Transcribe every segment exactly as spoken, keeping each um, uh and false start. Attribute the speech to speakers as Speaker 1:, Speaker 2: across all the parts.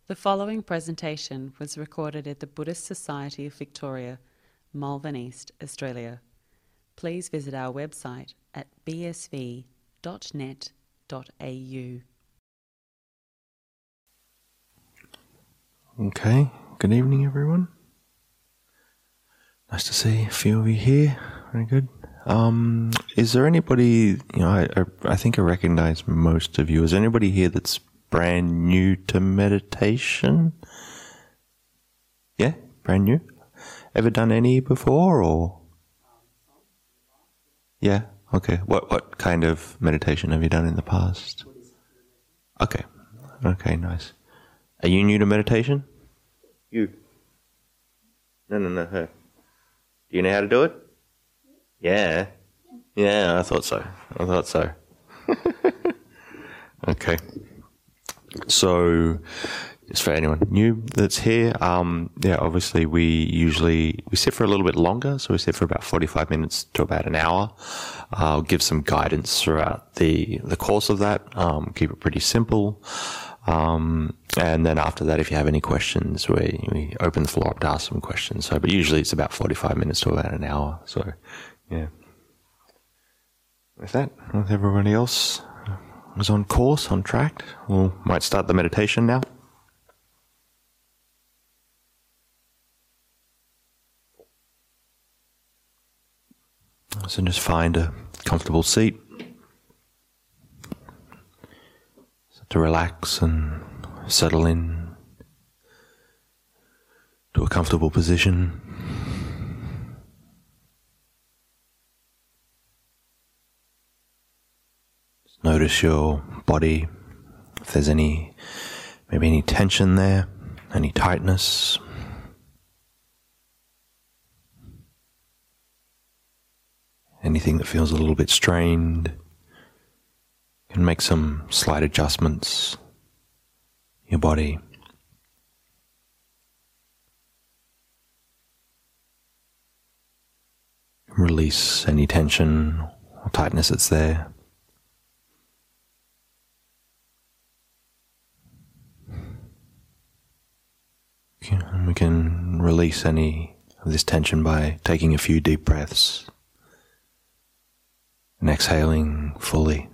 Speaker 1: The following presentation was recorded at the Buddhist Society of Victoria, Malvern East, Australia. Please visit our website at b s v dot net dot a u.
Speaker 2: Okay, good evening everyone. Nice to see a few of you here. Very good. Um, is there anybody, you know, I, I, I think I recognize most of you. Is there anybody here that's brand new to meditation? Yeah, brand new? Ever done any before or? Yeah, okay. What what kind of meditation have you done in the past? Okay, okay, nice. Are you new to meditation? You? No, no, no, her. Do you know how to do it? Yeah. Yeah, I thought so. I thought so. Okay. So, just for anyone new that's here, um, yeah, obviously we usually, we sit for a little bit longer, so we sit for about forty-five minutes to about an hour. Uh, I'll give some guidance throughout the, the course of that, um, keep it pretty simple. Um, and then after that, if you have any questions, we, we open the floor up to ask some questions. So, but usually it's about forty-five minutes to about an hour. So, yeah. With that, with everybody else is on course, on track, we might start the meditation now. So just find a comfortable seat to relax and settle in to a comfortable position. Just notice your body, if there's any, maybe any tension there, any tightness. Anything that feels a little bit strained. You can make some slight adjustments in your body. Release any tension or tightness that's there. Okay, and we can release any of this tension by taking a few deep breaths and exhaling fully.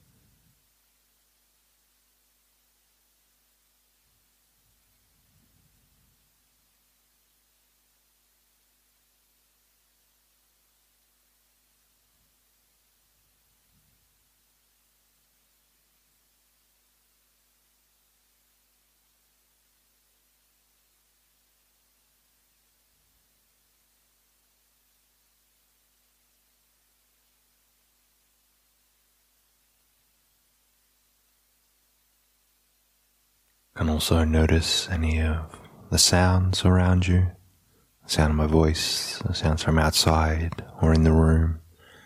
Speaker 2: You can also notice any of the sounds around you, the sound of my voice, the sounds from outside or in the room.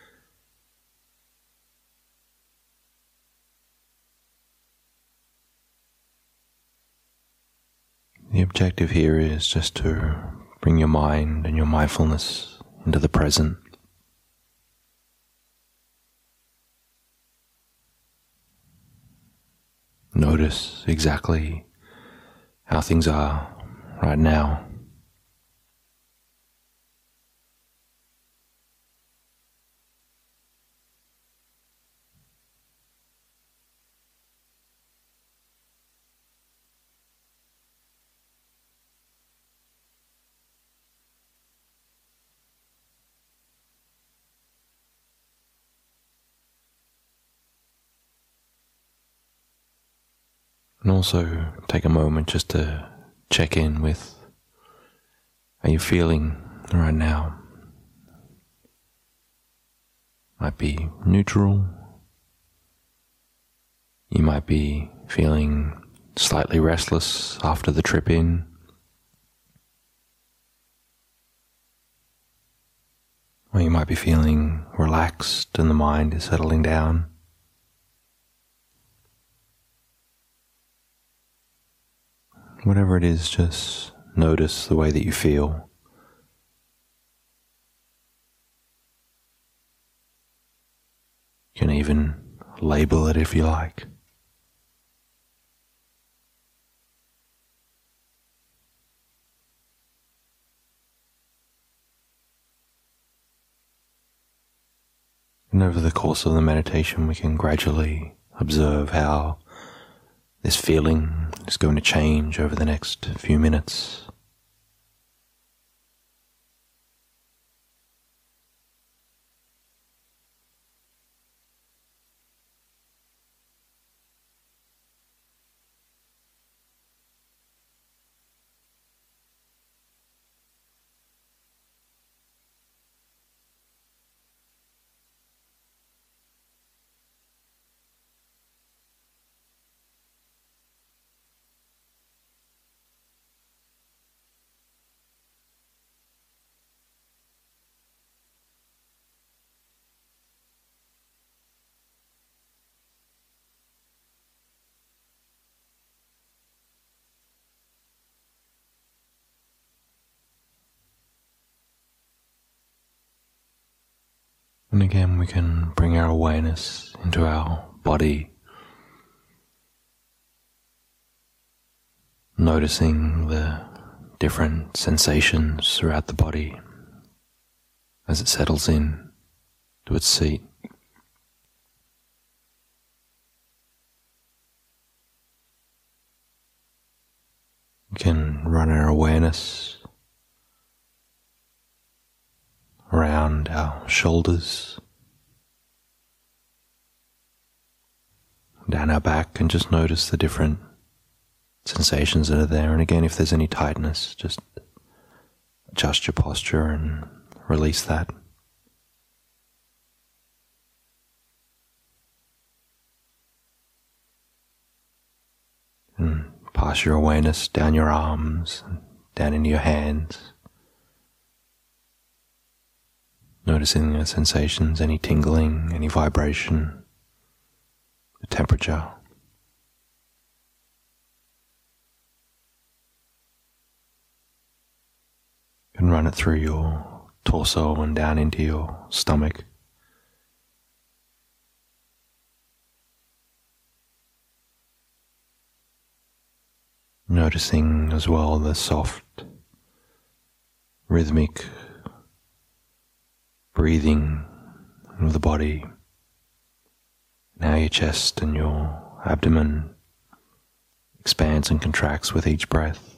Speaker 2: The objective here is just to bring your mind and your mindfulness into the present. Notice exactly how things are right now. And also take a moment just to check in with how you're feeling right now. Might be neutral. You might be feeling slightly restless after the trip in. Or you might be feeling relaxed and the mind is settling down. Whatever it is, just notice the way that you feel. You can even label it if you like. And over the course of the meditation, we can gradually observe how this feeling is going to change over the next few minutes. And again, we can bring our awareness into our body, noticing the different sensations throughout the body as it settles in to its seat. We can run our awareness around our shoulders, down our back, and just notice the different sensations that are there. And again, if there's any tightness, just adjust your posture and release that. And pass your awareness down your arms, and down into your hands. Noticing the sensations, any tingling, any vibration, the temperature. You can run it through your torso and down into your stomach. Noticing as well the soft, rhythmic breathing of the body, and how your chest and your abdomen expands and contracts with each breath.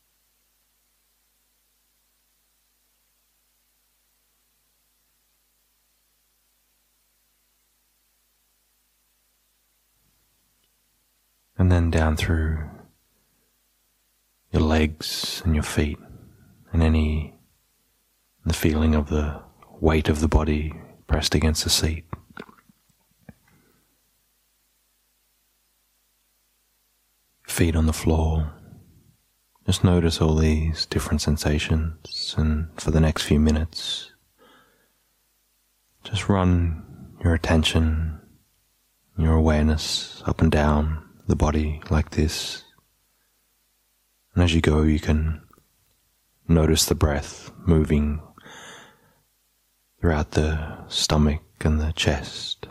Speaker 2: And then down through your legs and your feet, and any the feeling of the weight of the body pressed against the seat. Feet on the floor. Just notice all these different sensations, and for the next few minutes, just run your attention, your awareness up and down the body like this. And as you go, you can notice the breath moving throughout the stomach and the chest.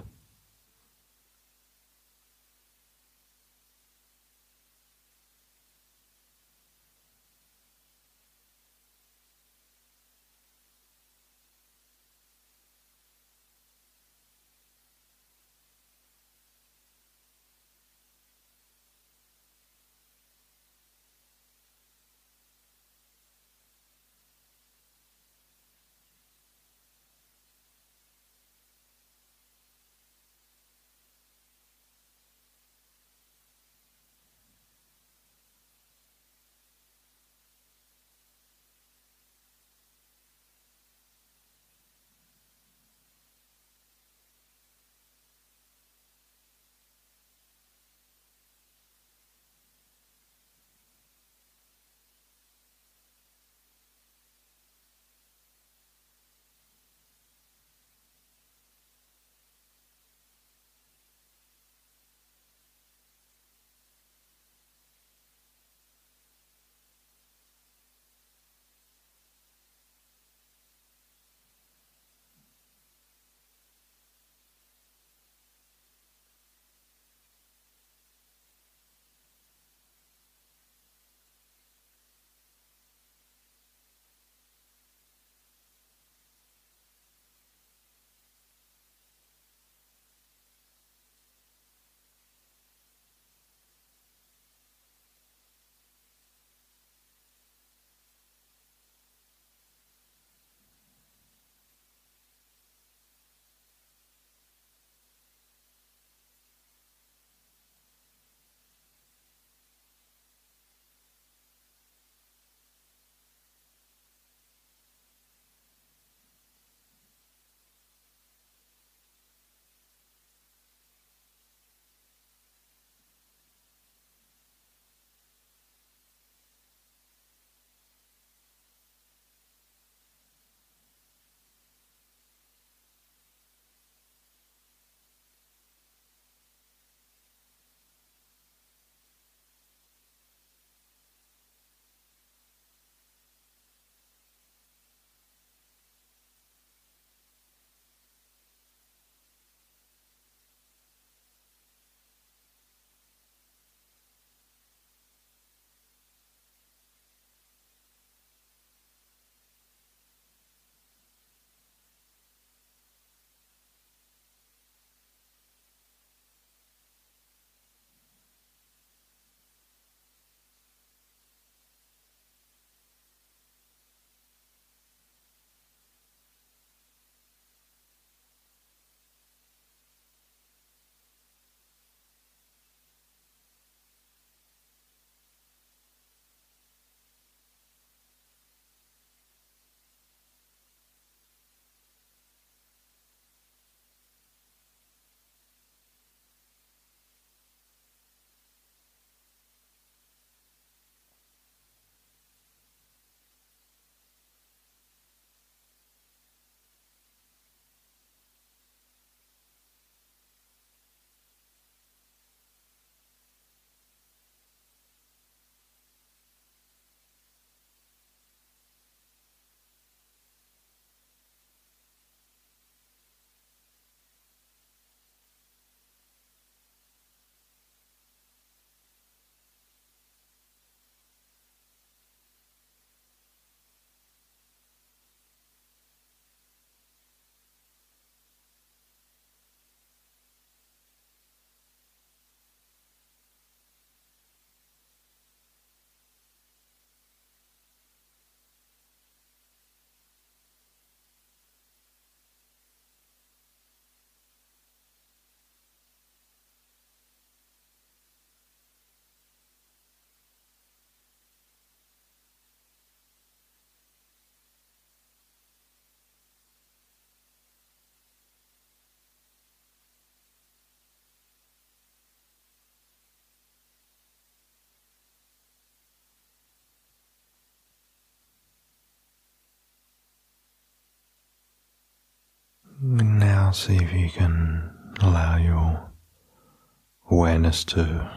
Speaker 2: Now see if you can allow your awareness to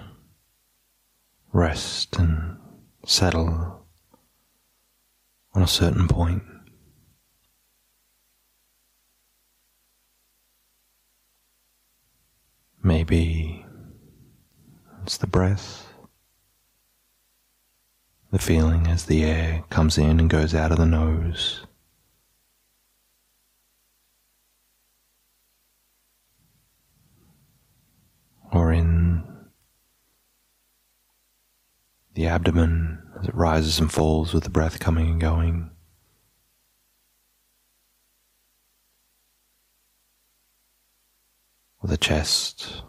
Speaker 2: rest and settle on a certain point. Maybe it's the breath, the feeling as the air comes in and goes out of the nose. Or in the abdomen as it rises and falls with the breath coming and going. Or the chest.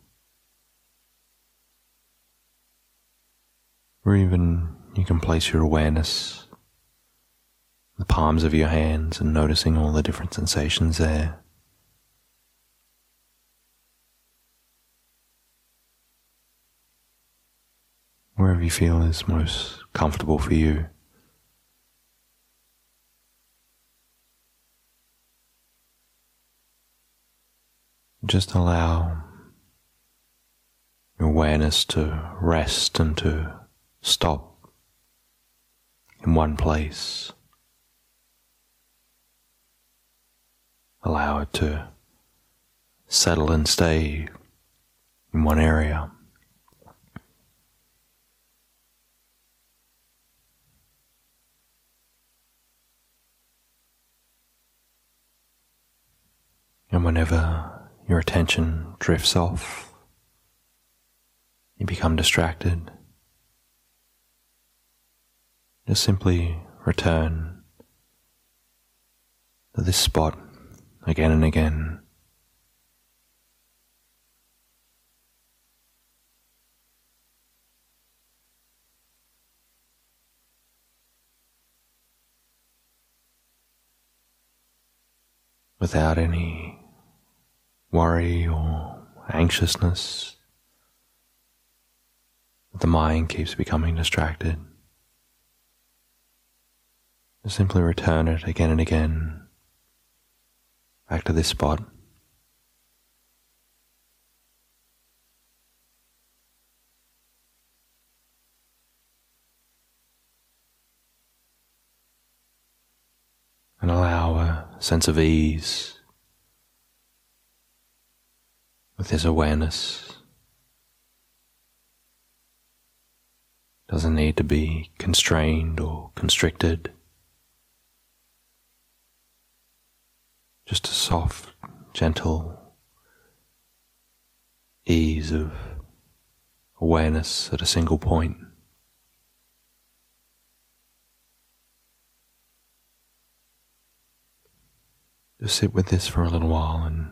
Speaker 2: Or even you can place your awareness in the palms of your hands and noticing all the different sensations there. Wherever you feel is most comfortable for you. Just allow your awareness to rest and to stop in one place. Allow it to settle and stay in one area. And whenever your attention drifts off, you become distracted, just simply return to this spot again and again. Without any worry or anxiousness, the mind keeps becoming distracted. Just simply return it again and again back to this spot. And allow a sense of ease with this awareness. Doesn't need to be constrained or constricted. Just a soft, gentle ease of awareness at a single point. Just sit with this for a little while and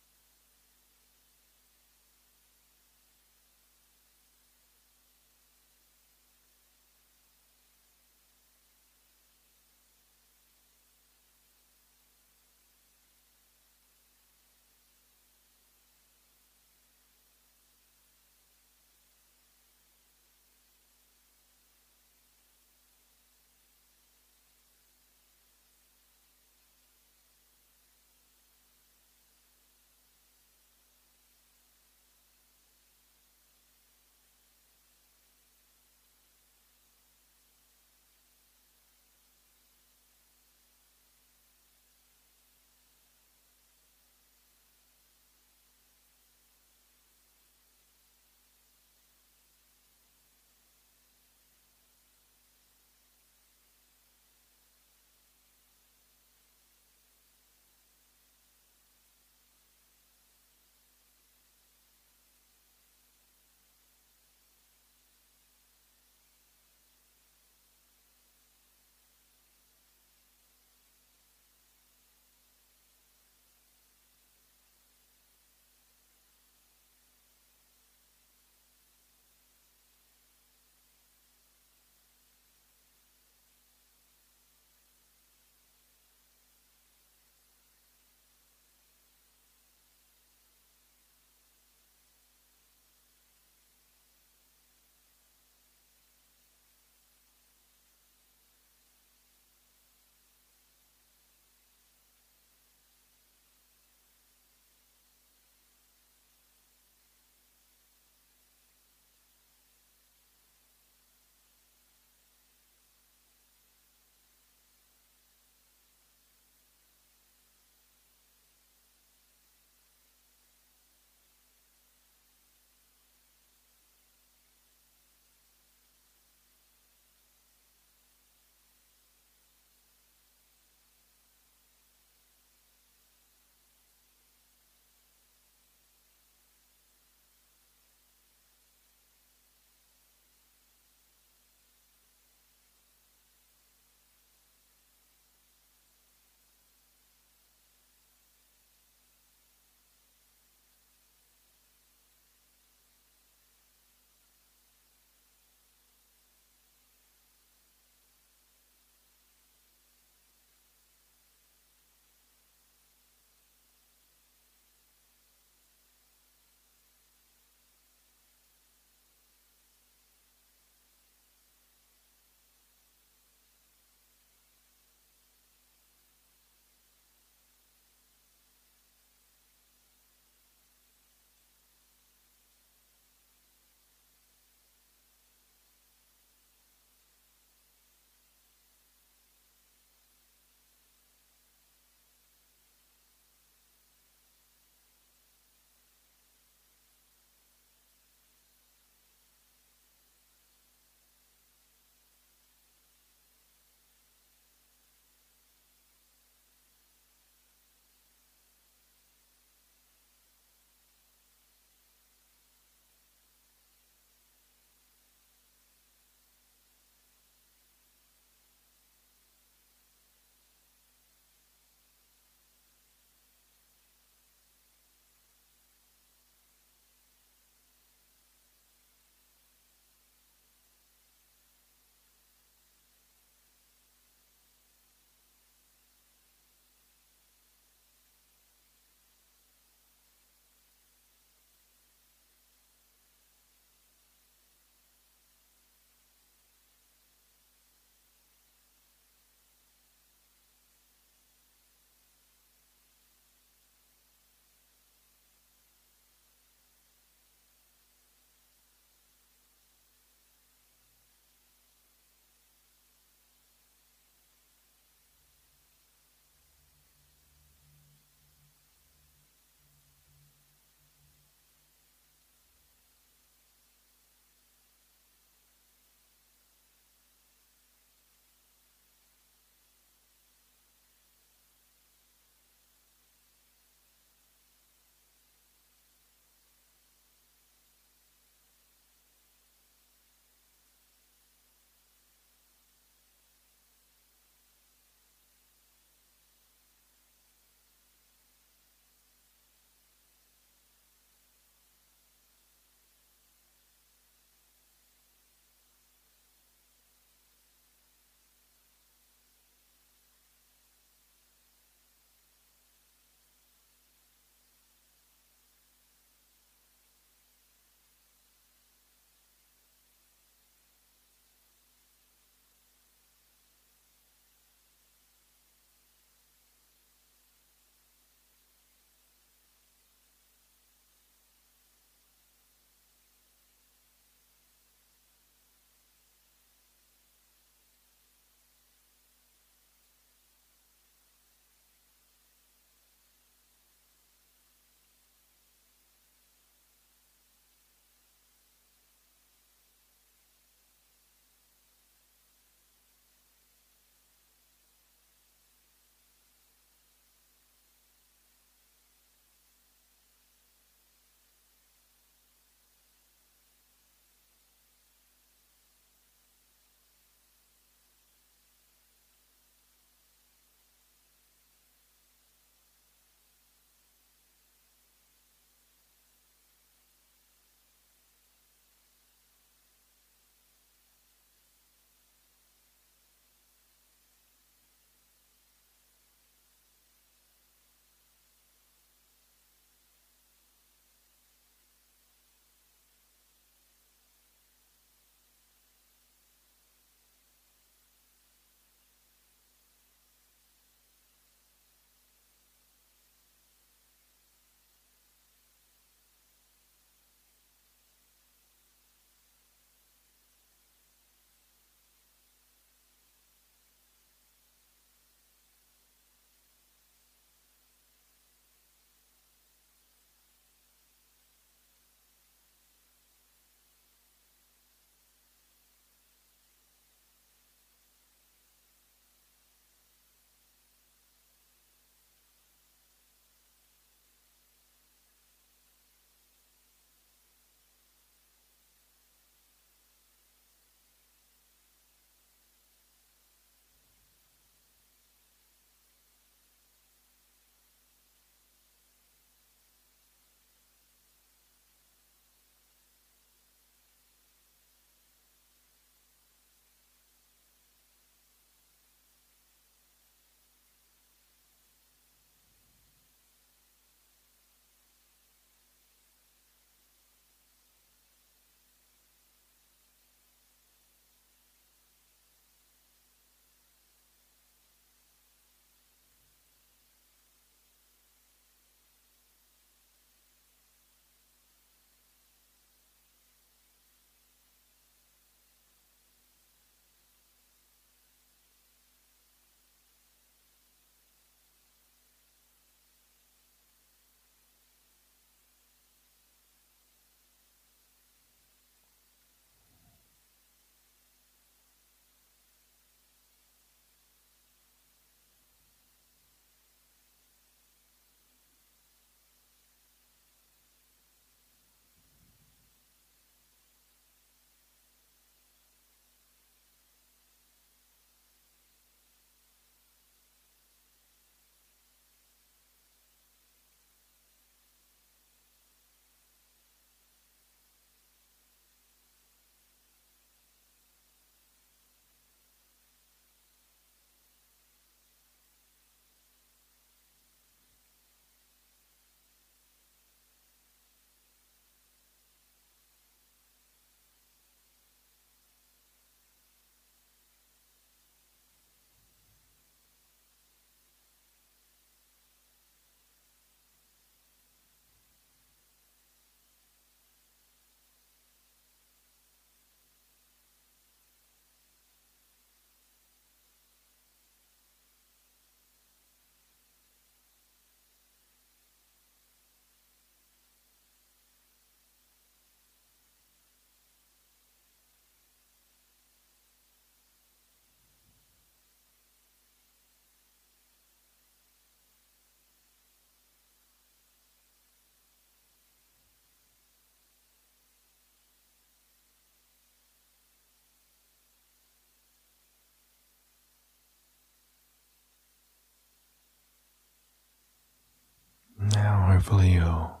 Speaker 2: hopefully your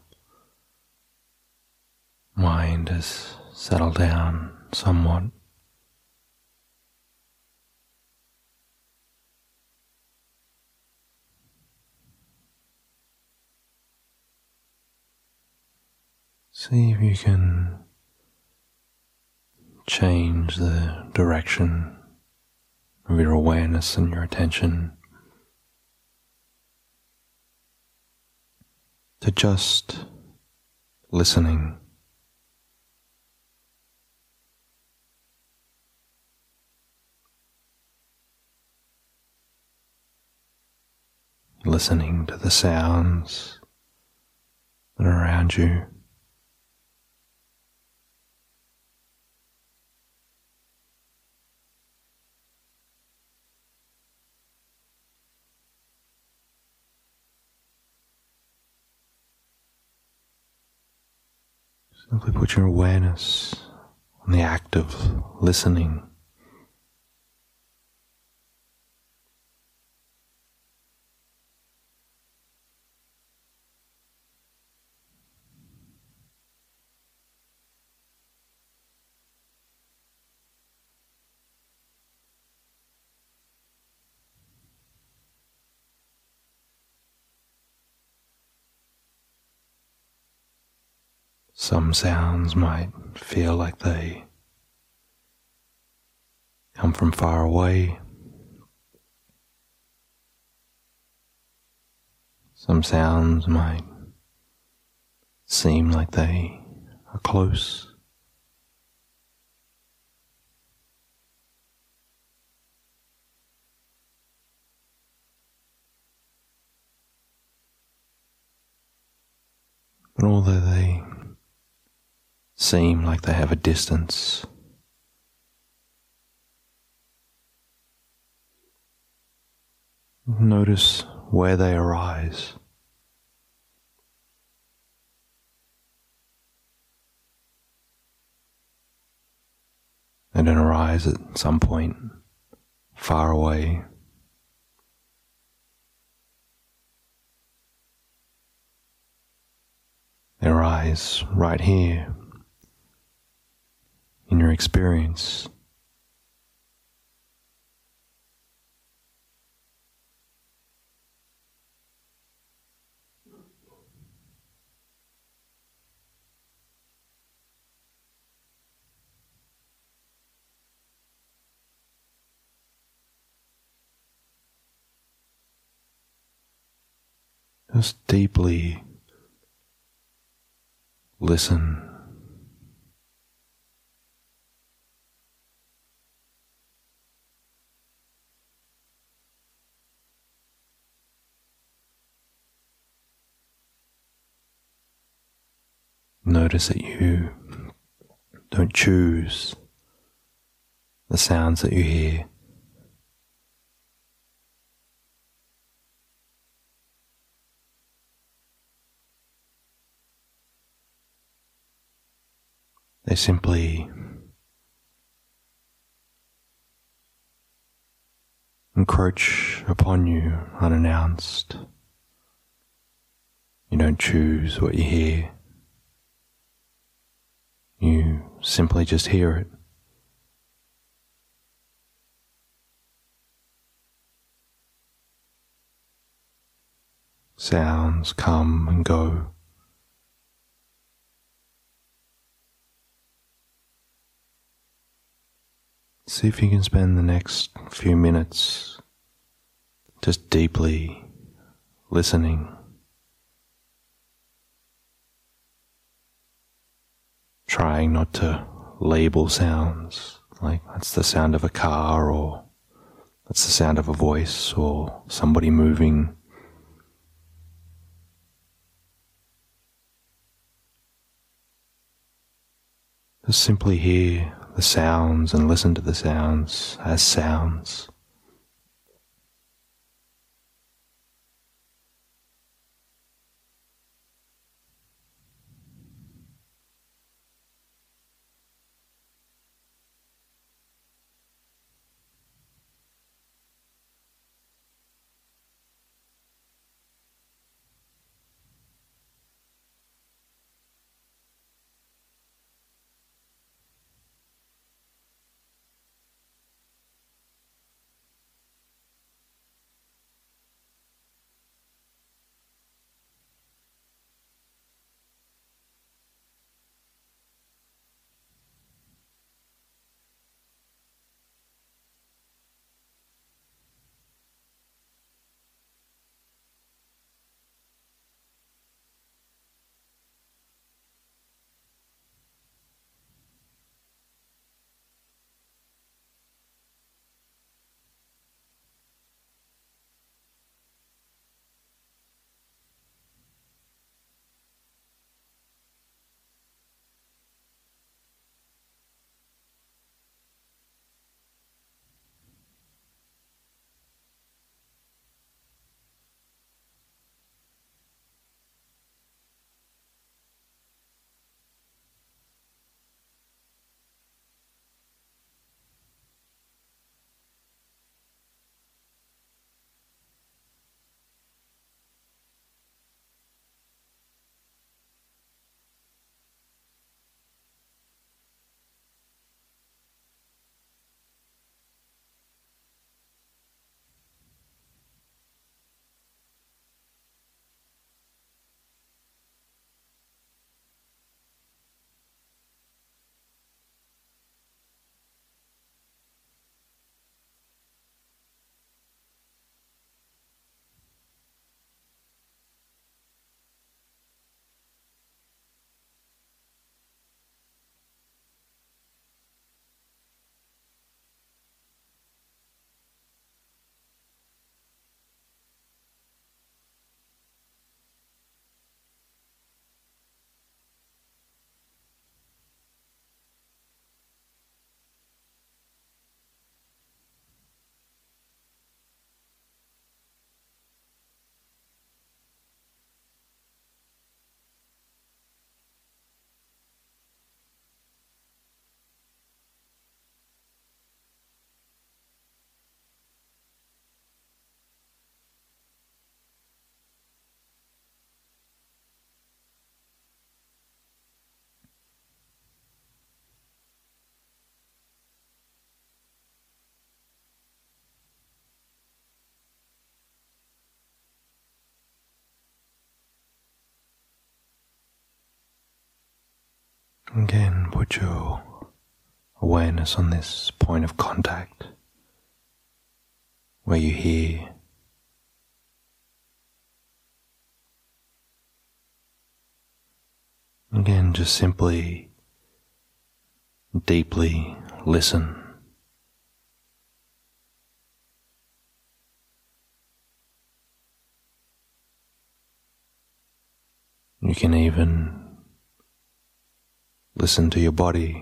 Speaker 2: mind has settled down somewhat. See if you can change the direction of your awareness and your attention to just listening. Listening to the sounds that are around you. Simply put your awareness on the act of listening. Some sounds might feel like they come from far away. Some sounds might seem like they are close. But although they seem like they have a distance, notice where they arise. They don't arise at some point far away. They arise right here in your experience. Just deeply listen. Notice that you don't choose the sounds that you hear. They simply encroach upon you unannounced. You don't choose what you hear. You simply just hear it. Sounds come and go. See if you can spend the next few minutes just deeply listening. Trying not to label sounds, like that's the sound of a car, or that's the sound of a voice, or somebody moving. Just simply hear the sounds and listen to the sounds as sounds. Again, put your awareness on this point of contact where you hear. Again, just simply, deeply listen. You can even listen to your body,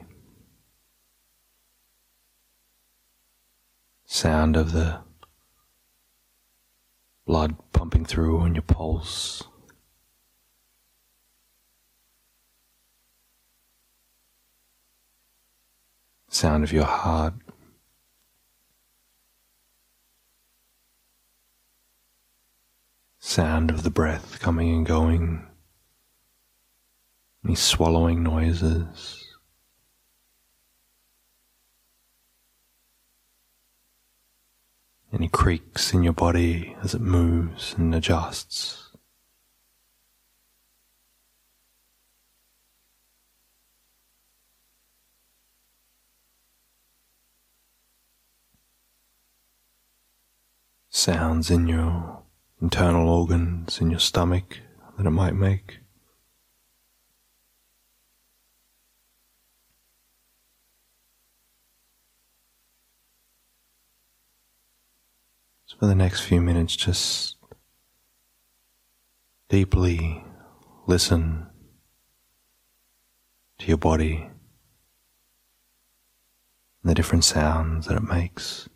Speaker 2: sound of the blood pumping through on your pulse. Sound of your heart. Sound of the breath coming and going. Any swallowing noises. Any creaks in your body as it moves and adjusts. Sounds in your internal organs, in your stomach that it might make. So for the next few minutes, just deeply listen to your body and the different sounds that it makes.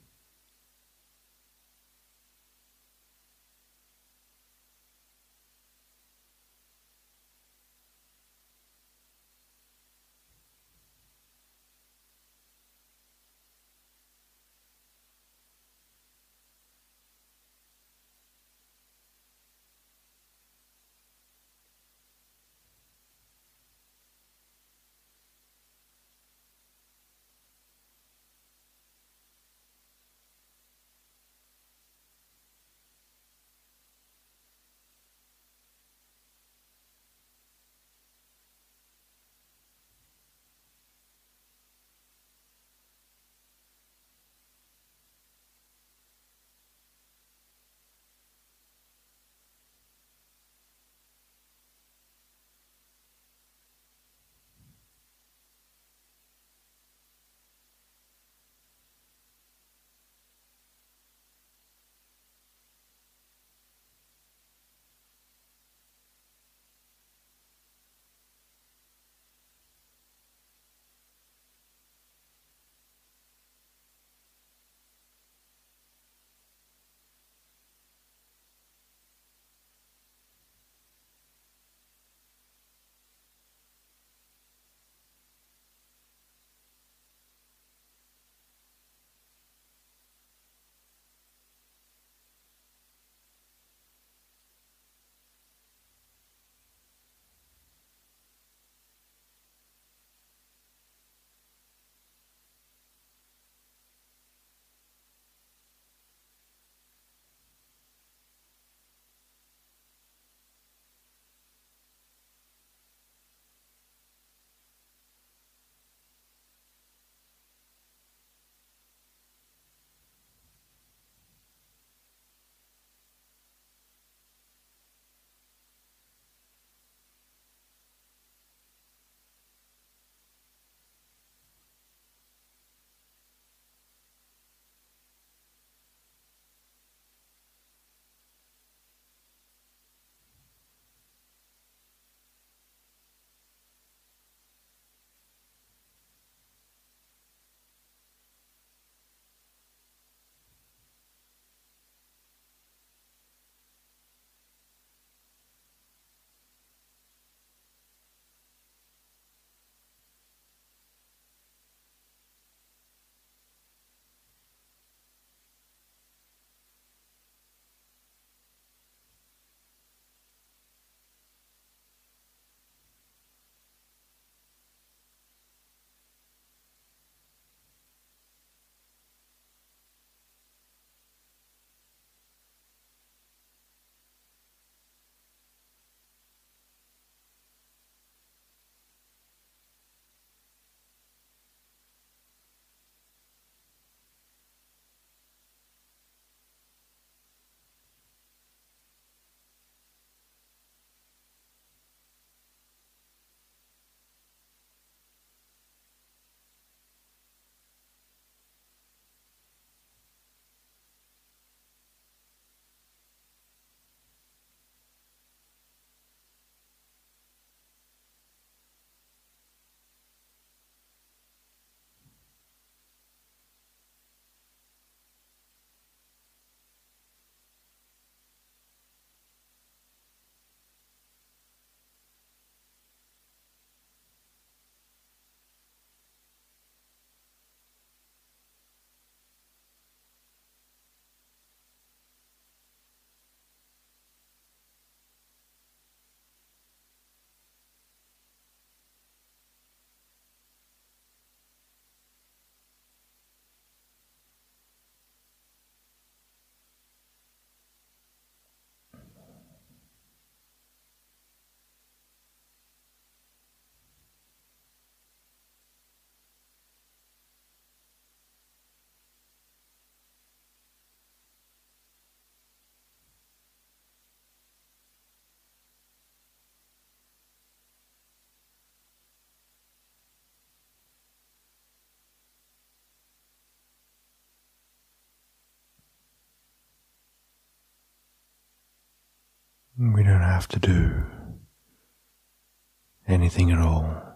Speaker 2: We don't have to do anything at all.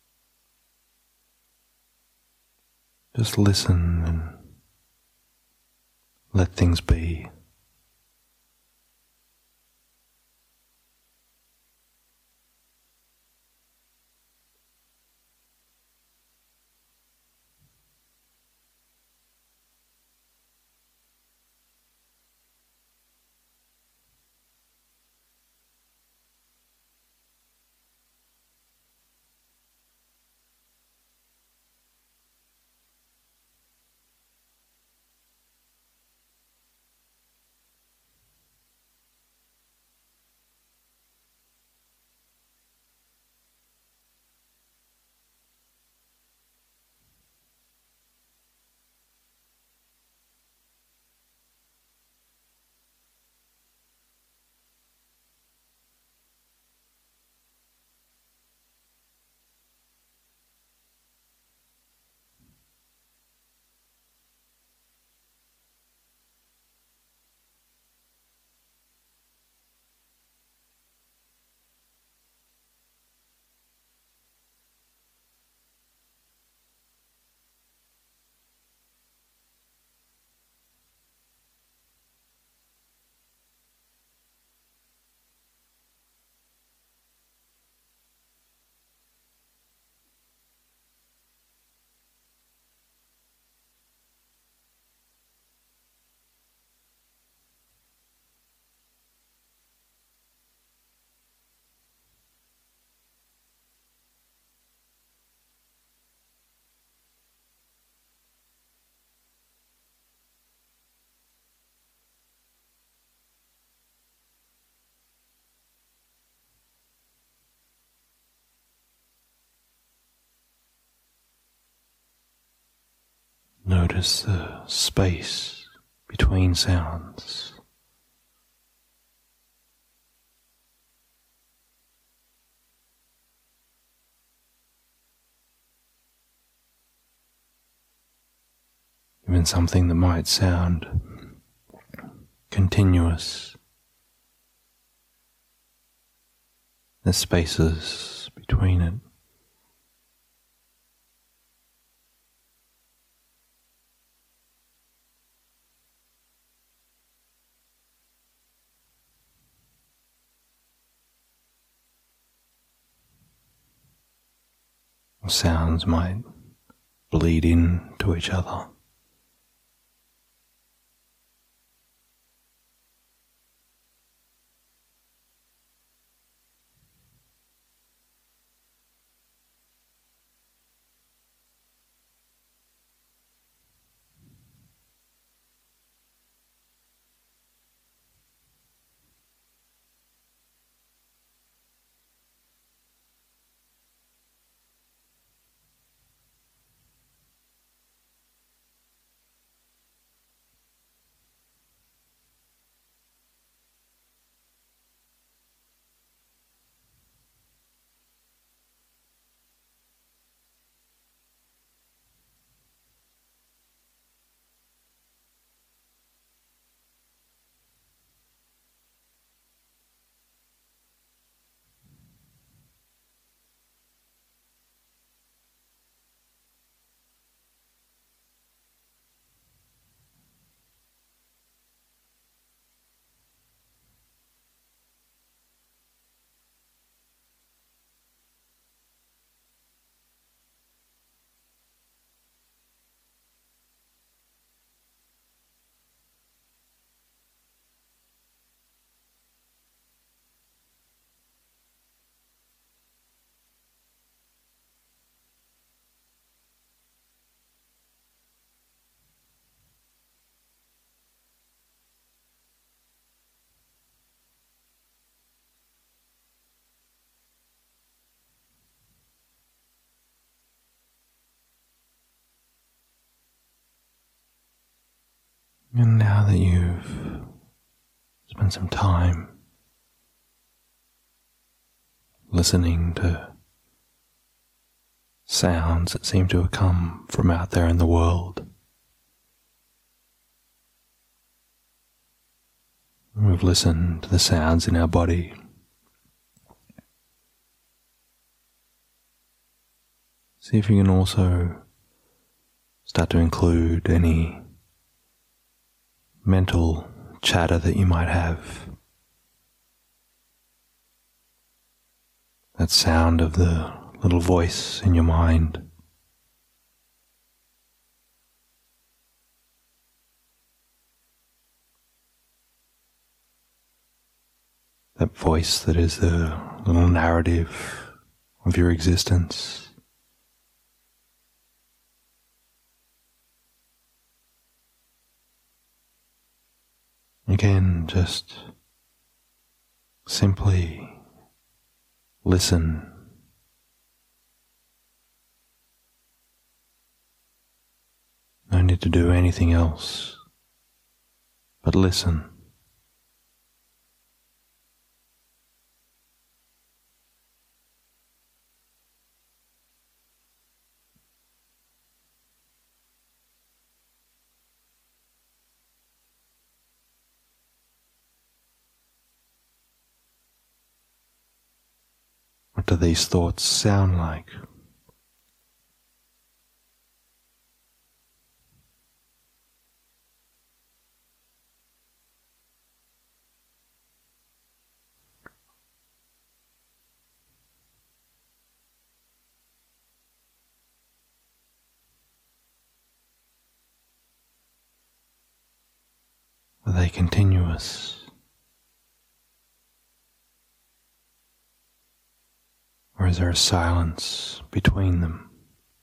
Speaker 2: Just listen and let things be. Notice the space between sounds. Even something that might sound continuous, there's spaces between it. Sounds might bleed into each other. And now that you've spent some time listening to sounds that seem to have come from out there in the world, We've listened to the sounds in our body. See if you can also start to include any mental chatter that you might have. That sound of the little voice in your mind. That voice that is the little narrative of your existence. Again, just simply listen. No need to do anything else but listen. What do these thoughts sound like? Are they continuous? Or is there a silence between them?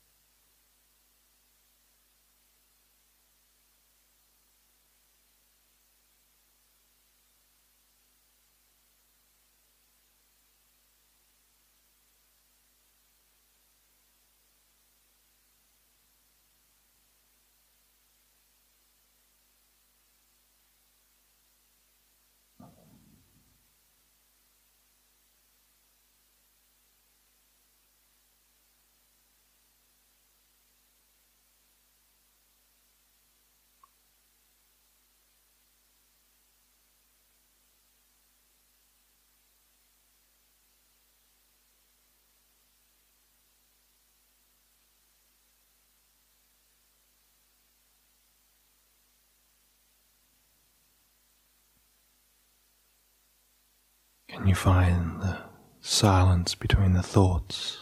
Speaker 2: Can you find the silence between the thoughts?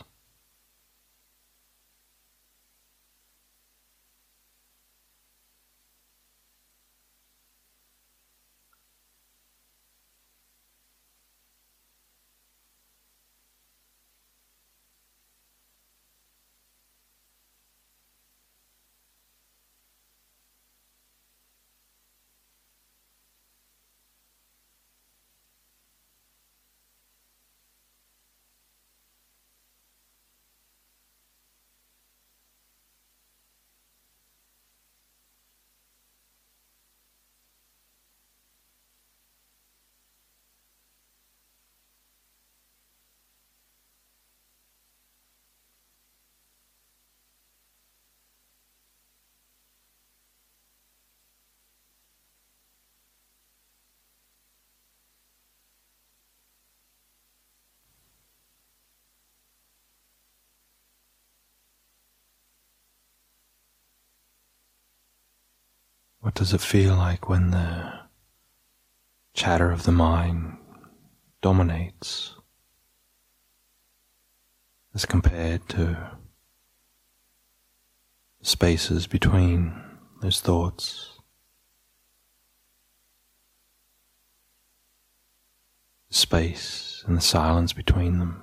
Speaker 2: What does it feel like when the chatter of the mind dominates as compared to spaces between those thoughts? Space and the silence between them.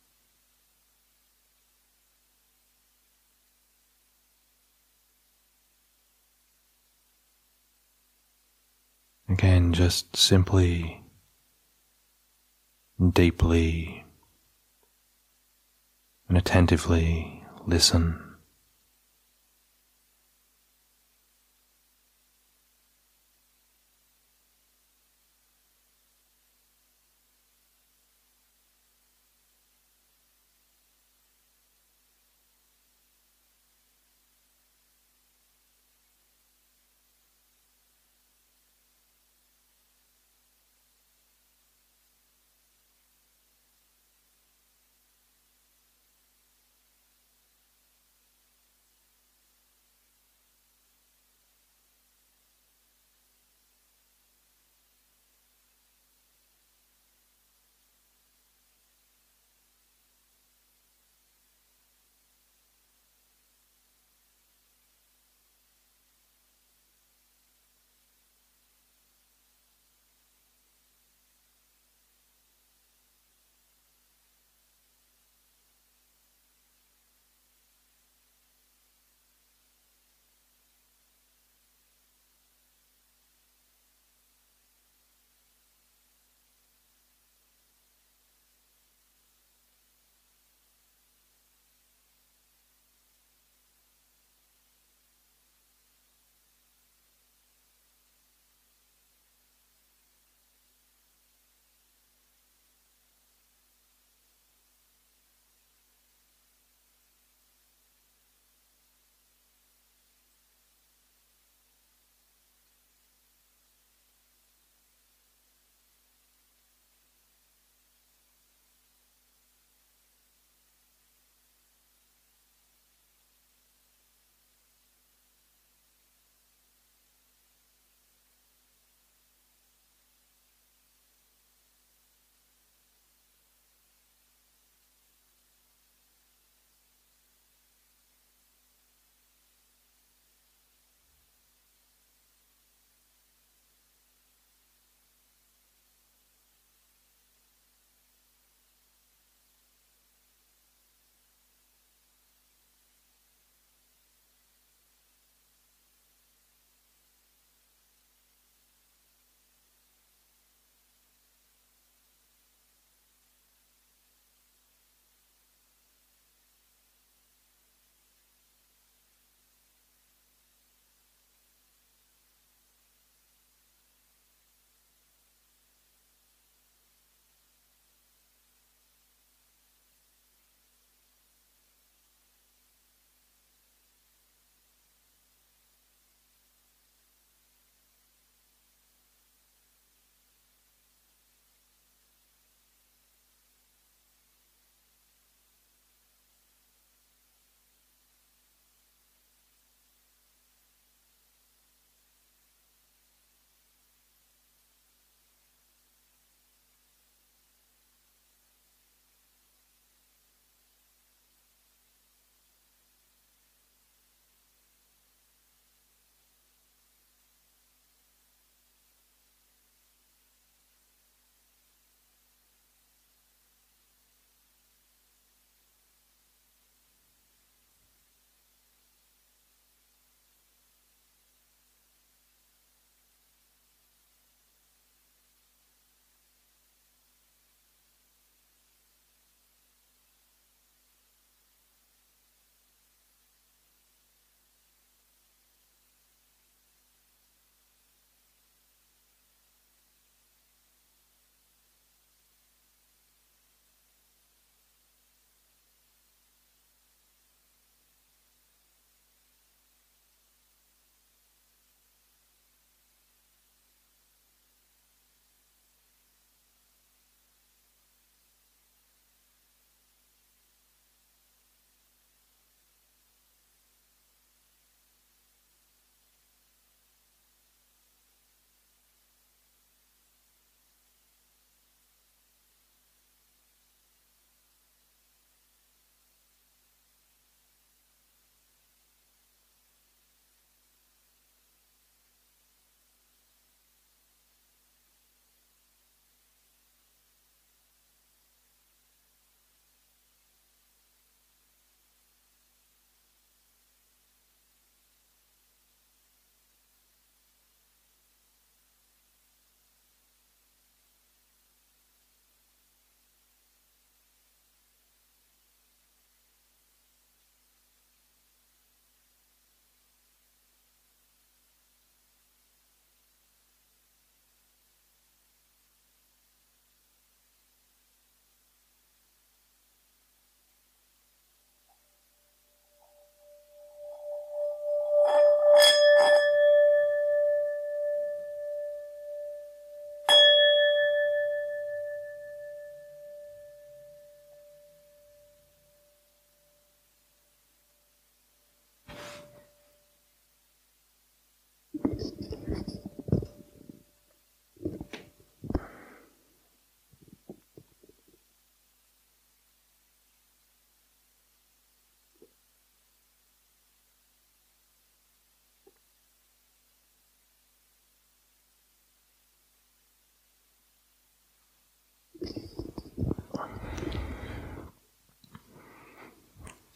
Speaker 2: Again, just simply, deeply, and attentively listen.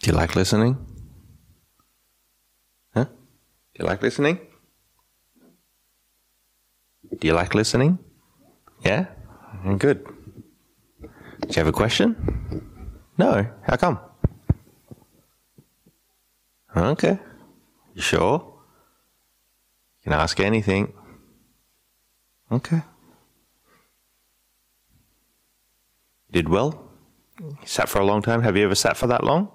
Speaker 2: Do you like listening? Huh? Do you like listening? Do you like listening? Yeah? Good. Do you have a question? No. How come? Okay. You sure? You can ask anything. Okay. You did well? You sat for a long time? Have you ever sat for that long?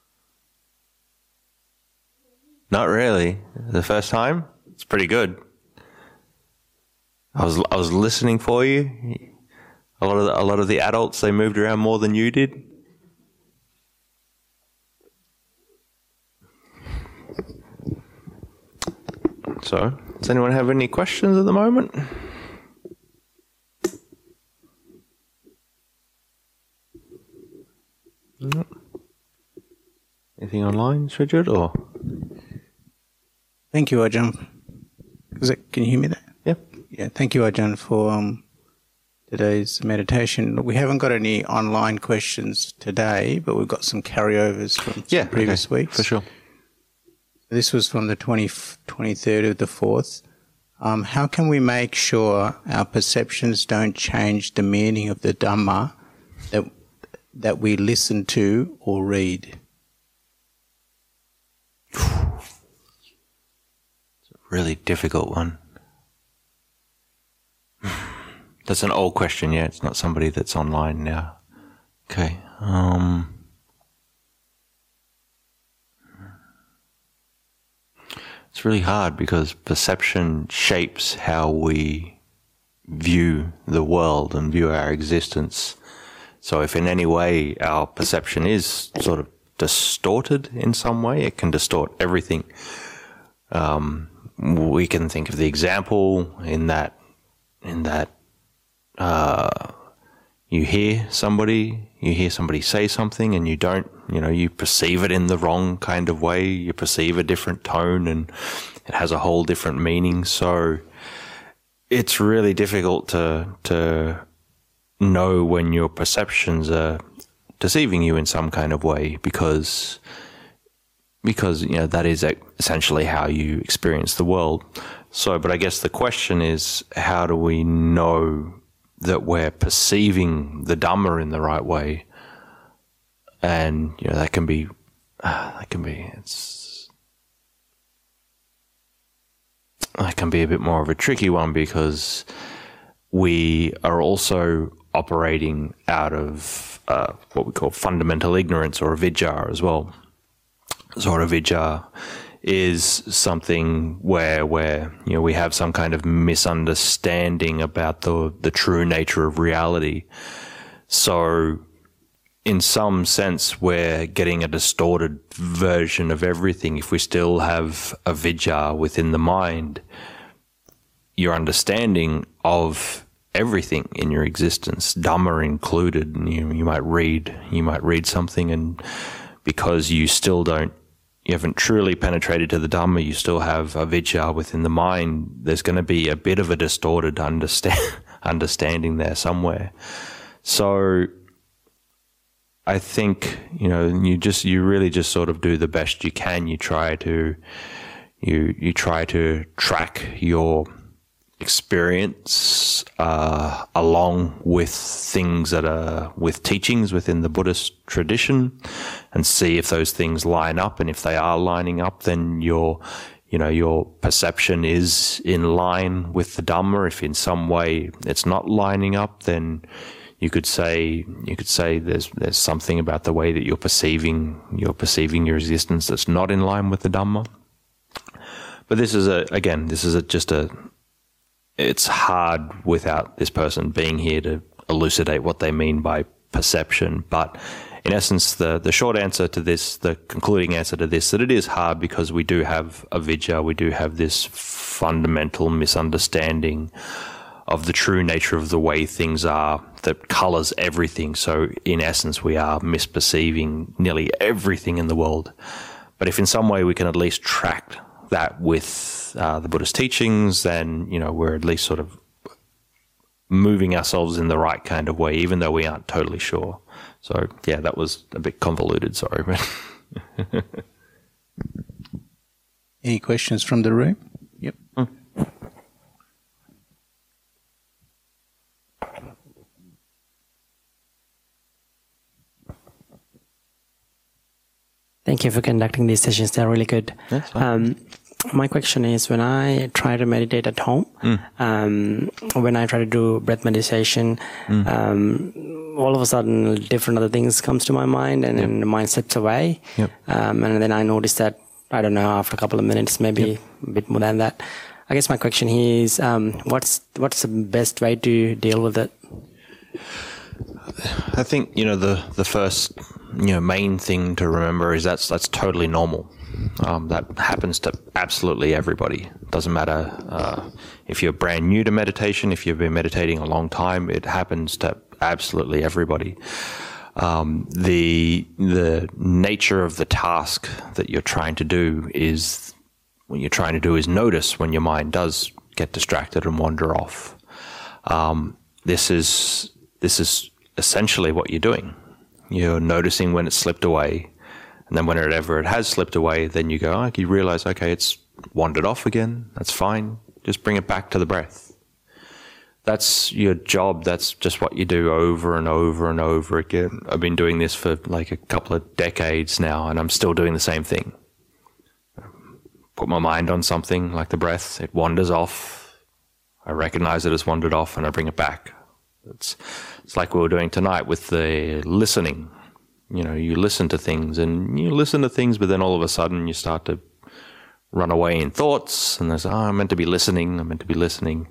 Speaker 2: Not really. The first time? It's pretty good. I was I was listening for you. A lot of the, a lot of the adults, they moved around more than you did. So, does anyone have any questions at the moment? No. Anything online, Richard, or?
Speaker 3: Thank you, Ajahn. Is it, can you hear me there?
Speaker 2: Yeah.
Speaker 3: Yeah, thank you, Ajahn, for um, today's meditation. We haven't got any online questions today, but we've got some carryovers from
Speaker 2: yeah,
Speaker 3: some previous
Speaker 2: okay,
Speaker 3: weeks.
Speaker 2: For sure.
Speaker 3: This was from the twenty-third of the fourth. Um, how can we make sure our perceptions don't change the meaning of the Dhamma that that we listen to or read?
Speaker 2: It's a really difficult one. That's an old question, yeah. It's not somebody that's online now. Okay. Um, it's really hard because perception shapes how we view the world and view our existence. So if in any way our perception is sort of distorted in some way, it can distort everything. Um, we can think of the example in that, in that, uh, you hear somebody, you hear somebody say something and you don't, you know, you perceive it in the wrong kind of way, you perceive a different tone and it has a whole different meaning. So it's really difficult to, to know when your perceptions are deceiving you in some kind of way because, because, you know, that is essentially how you experience the world. So, but I guess the question is, how do we know that we're perceiving the Dhamma in the right way? And, you know, that can be, uh, that can be, it's, that can be a bit more of a tricky one because we are also operating out of uh, what we call fundamental ignorance or avidya as well. So avidya is something where, where you know, we have some kind of misunderstanding about the the true nature of reality. So in some sense, we're getting a distorted version of everything. If we still have avidya within the mind, your understanding of everything in your existence, Dhamma included, and you, you might read, you might read something, and because you still don't, you haven't truly penetrated to the Dhamma, you still have avidya within the mind, there's going to be a bit of a distorted understand, understanding there somewhere. So I think, you know, you just, you really just sort of do the best you can. You try to, you, you try to track your experience uh, along with things that are with teachings within the Buddhist tradition, and see if those things line up. And if they are lining up, then your, you know, your perception is in line with the Dhamma. If in some way it's not lining up, then you could say you could say there's there's something about the way that you're perceiving you're perceiving your existence that's not in line with the Dhamma. But this is a again this is a, just a it's hard without this person being here to elucidate what they mean by perception. But in essence, the, the short answer to this, the concluding answer to this, that it is hard because we do have avidya, we do have this fundamental misunderstanding of the true nature of the way things are that colours everything. So in essence, we are misperceiving nearly everything in the world. But if in some way we can at least track that with uh, the Buddhist teachings, then, you know, we're at least sort of moving ourselves in the right kind of way, even though we aren't totally sure. So, yeah, that was a bit convoluted, sorry. But
Speaker 3: Any questions from the room? Yep.
Speaker 2: Mm.
Speaker 4: Thank you for conducting these sessions. They're really good.
Speaker 2: That's fine.
Speaker 4: Um, my question is, when I try to meditate at home,
Speaker 2: Mm.
Speaker 4: um, when I try to do breath meditation,
Speaker 2: Mm.
Speaker 4: um, all of a sudden different other things comes to my mind, and
Speaker 2: Yep.
Speaker 4: then the mind slips away.
Speaker 2: Yep.
Speaker 4: Um, and then I notice that, I don't know, after a couple of minutes, maybe
Speaker 2: Yep.
Speaker 4: a bit more than that. I guess my question here is, um, what's what's the best way to deal with it?
Speaker 2: I think, you know, the, the first, you know, main thing to remember is that's that's totally normal. Um, that happens to absolutely everybody. Doesn't matter uh, if you're brand new to meditation, if you've been meditating a long time, it happens to absolutely everybody. Um, the the nature of the task that you're trying to do is, what you're trying to do is notice when your mind does get distracted and wander off. Um, this is this is essentially what you're doing. You're noticing when it's slipped away, and then whenever it has slipped away, then you go, oh, you realize, okay, it's wandered off again. That's fine. Just bring it back to the breath. That's your job. That's just what you do over and over and over again. I've been doing this for like a couple of decades now, and I'm still doing the same thing. Put my mind on something like the breath. It wanders off. I recognize it has wandered off, and I bring it back. It's it's like we were doing tonight with the listening. You know, you listen to things, and you listen to things, but then all of a sudden you start to run away in thoughts, and there's, oh, I'm meant to be listening. I'm meant to be listening.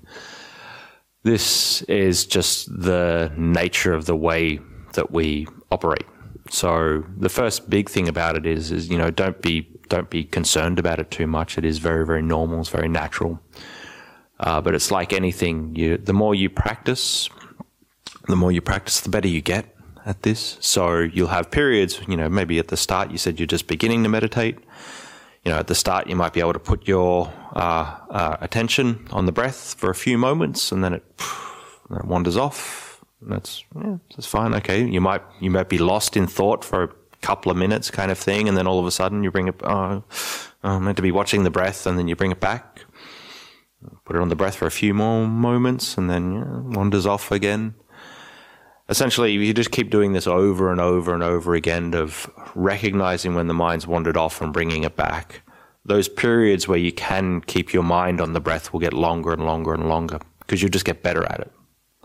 Speaker 2: This is just the nature of the way that we operate. So the first big thing about it is, is you know, don't be don't be concerned about it too much. It is very, very normal. It's very natural. Uh, but it's like anything. You, the more you practice, the more you practice, the better you get at this. So you'll have periods. You know, maybe at the start you said you're just beginning to meditate. You know, at the start, you might be able to put your uh, uh, attention on the breath for a few moments, and then it, then it wanders off. And that's yeah, that's fine. Okay, you might you might be lost in thought for a couple of minutes, kind of thing, and then all of a sudden you bring it. Oh, I'm meant to be watching the breath, and then you bring it back. Put it on the breath for a few more moments, and then yeah, it wanders off again. Essentially, you just keep doing this over and over and over again of recognizing when the mind's wandered off and bringing it back. Those periods where you can keep your mind on the breath will get longer and longer and longer because you just get better at it.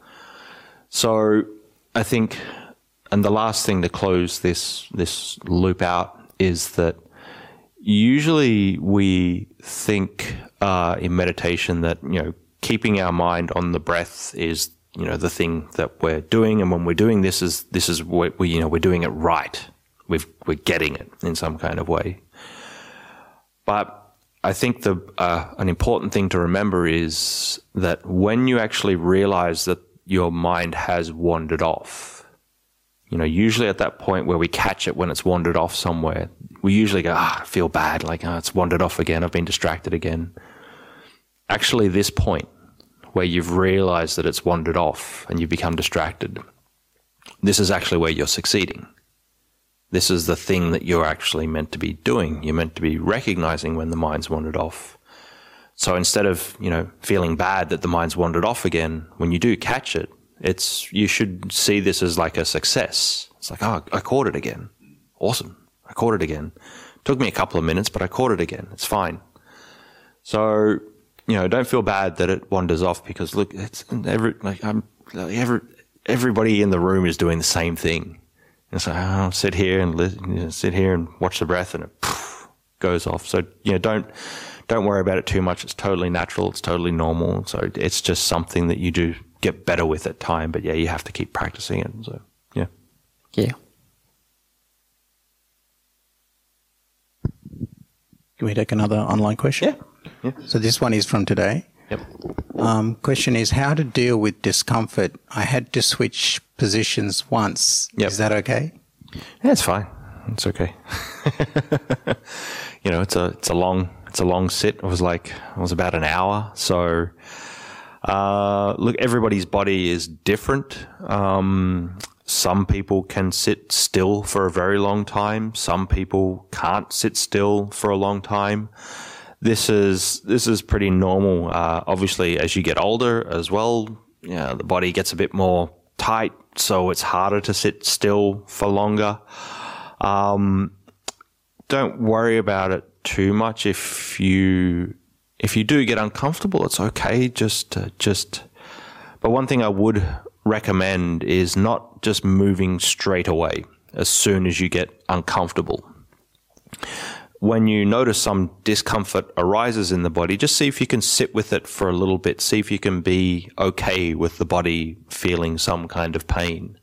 Speaker 2: So I think, and the last thing to close this, this loop out is that usually we think uh, in meditation that, you know, keeping our mind on the breath is, you know, the thing that we're doing, and when we're doing this is this is what we, you know, we're doing it right. We've we're getting it in some kind of way. But I think the uh, an important thing to remember is that when you actually realize that your mind has wandered off, you know, usually at that point where we catch it when it's wandered off somewhere, we usually go, ah, I feel bad, like, oh, it's wandered off again, I've been distracted again. Actually, this point where you've realized that it's wandered off and you've become distracted, this is actually where you're succeeding. This is the thing that you're actually meant to be doing. You're meant to be recognizing when the mind's wandered off. So instead of, you know, feeling bad that the mind's wandered off again, when you do catch it, it's, you should see this as like a success. It's like, oh, I caught it again. Awesome. I caught it again. Took me a couple of minutes, but I caught it again. It's fine. So, you know, don't feel bad that it wanders off, because look, it's every, like I'm, every, everybody in the room is doing the same thing. It's like, oh, I'll sit here and listen, you know, sit here and watch the breath, and it poof, goes off. So, you know, don't, don't worry about it too much. It's totally natural. It's totally normal. So it's just something that you do get better with at time. But yeah, you have to keep practicing it. So, yeah.
Speaker 4: Yeah.
Speaker 3: Can we take another online question?
Speaker 2: Yeah. Yeah.
Speaker 3: So this one is from today.
Speaker 2: Yep.
Speaker 3: Um, question is how to deal with discomfort. I had to switch positions once.
Speaker 2: Yep.
Speaker 3: Is that okay?
Speaker 2: Yeah, it's fine. It's okay. You know, it's a it's a long it's a long sit. It was like it was about an hour. So, uh, look, everybody's body is different. Um, some people can sit still for a very long time. Some people can't sit still for a long time. This is this is pretty normal. Uh, obviously, as you get older as well, you know, the body gets a bit more tight, so it's harder to sit still for longer. Um, don't worry about it too much. If you if you do get uncomfortable, it's okay. Just uh, just. But one thing I would recommend is not just moving straight away as soon as you get uncomfortable. When you notice some discomfort arises in the body, just see if you can sit with it for a little bit. See if you can be okay with the body feeling some kind of pain.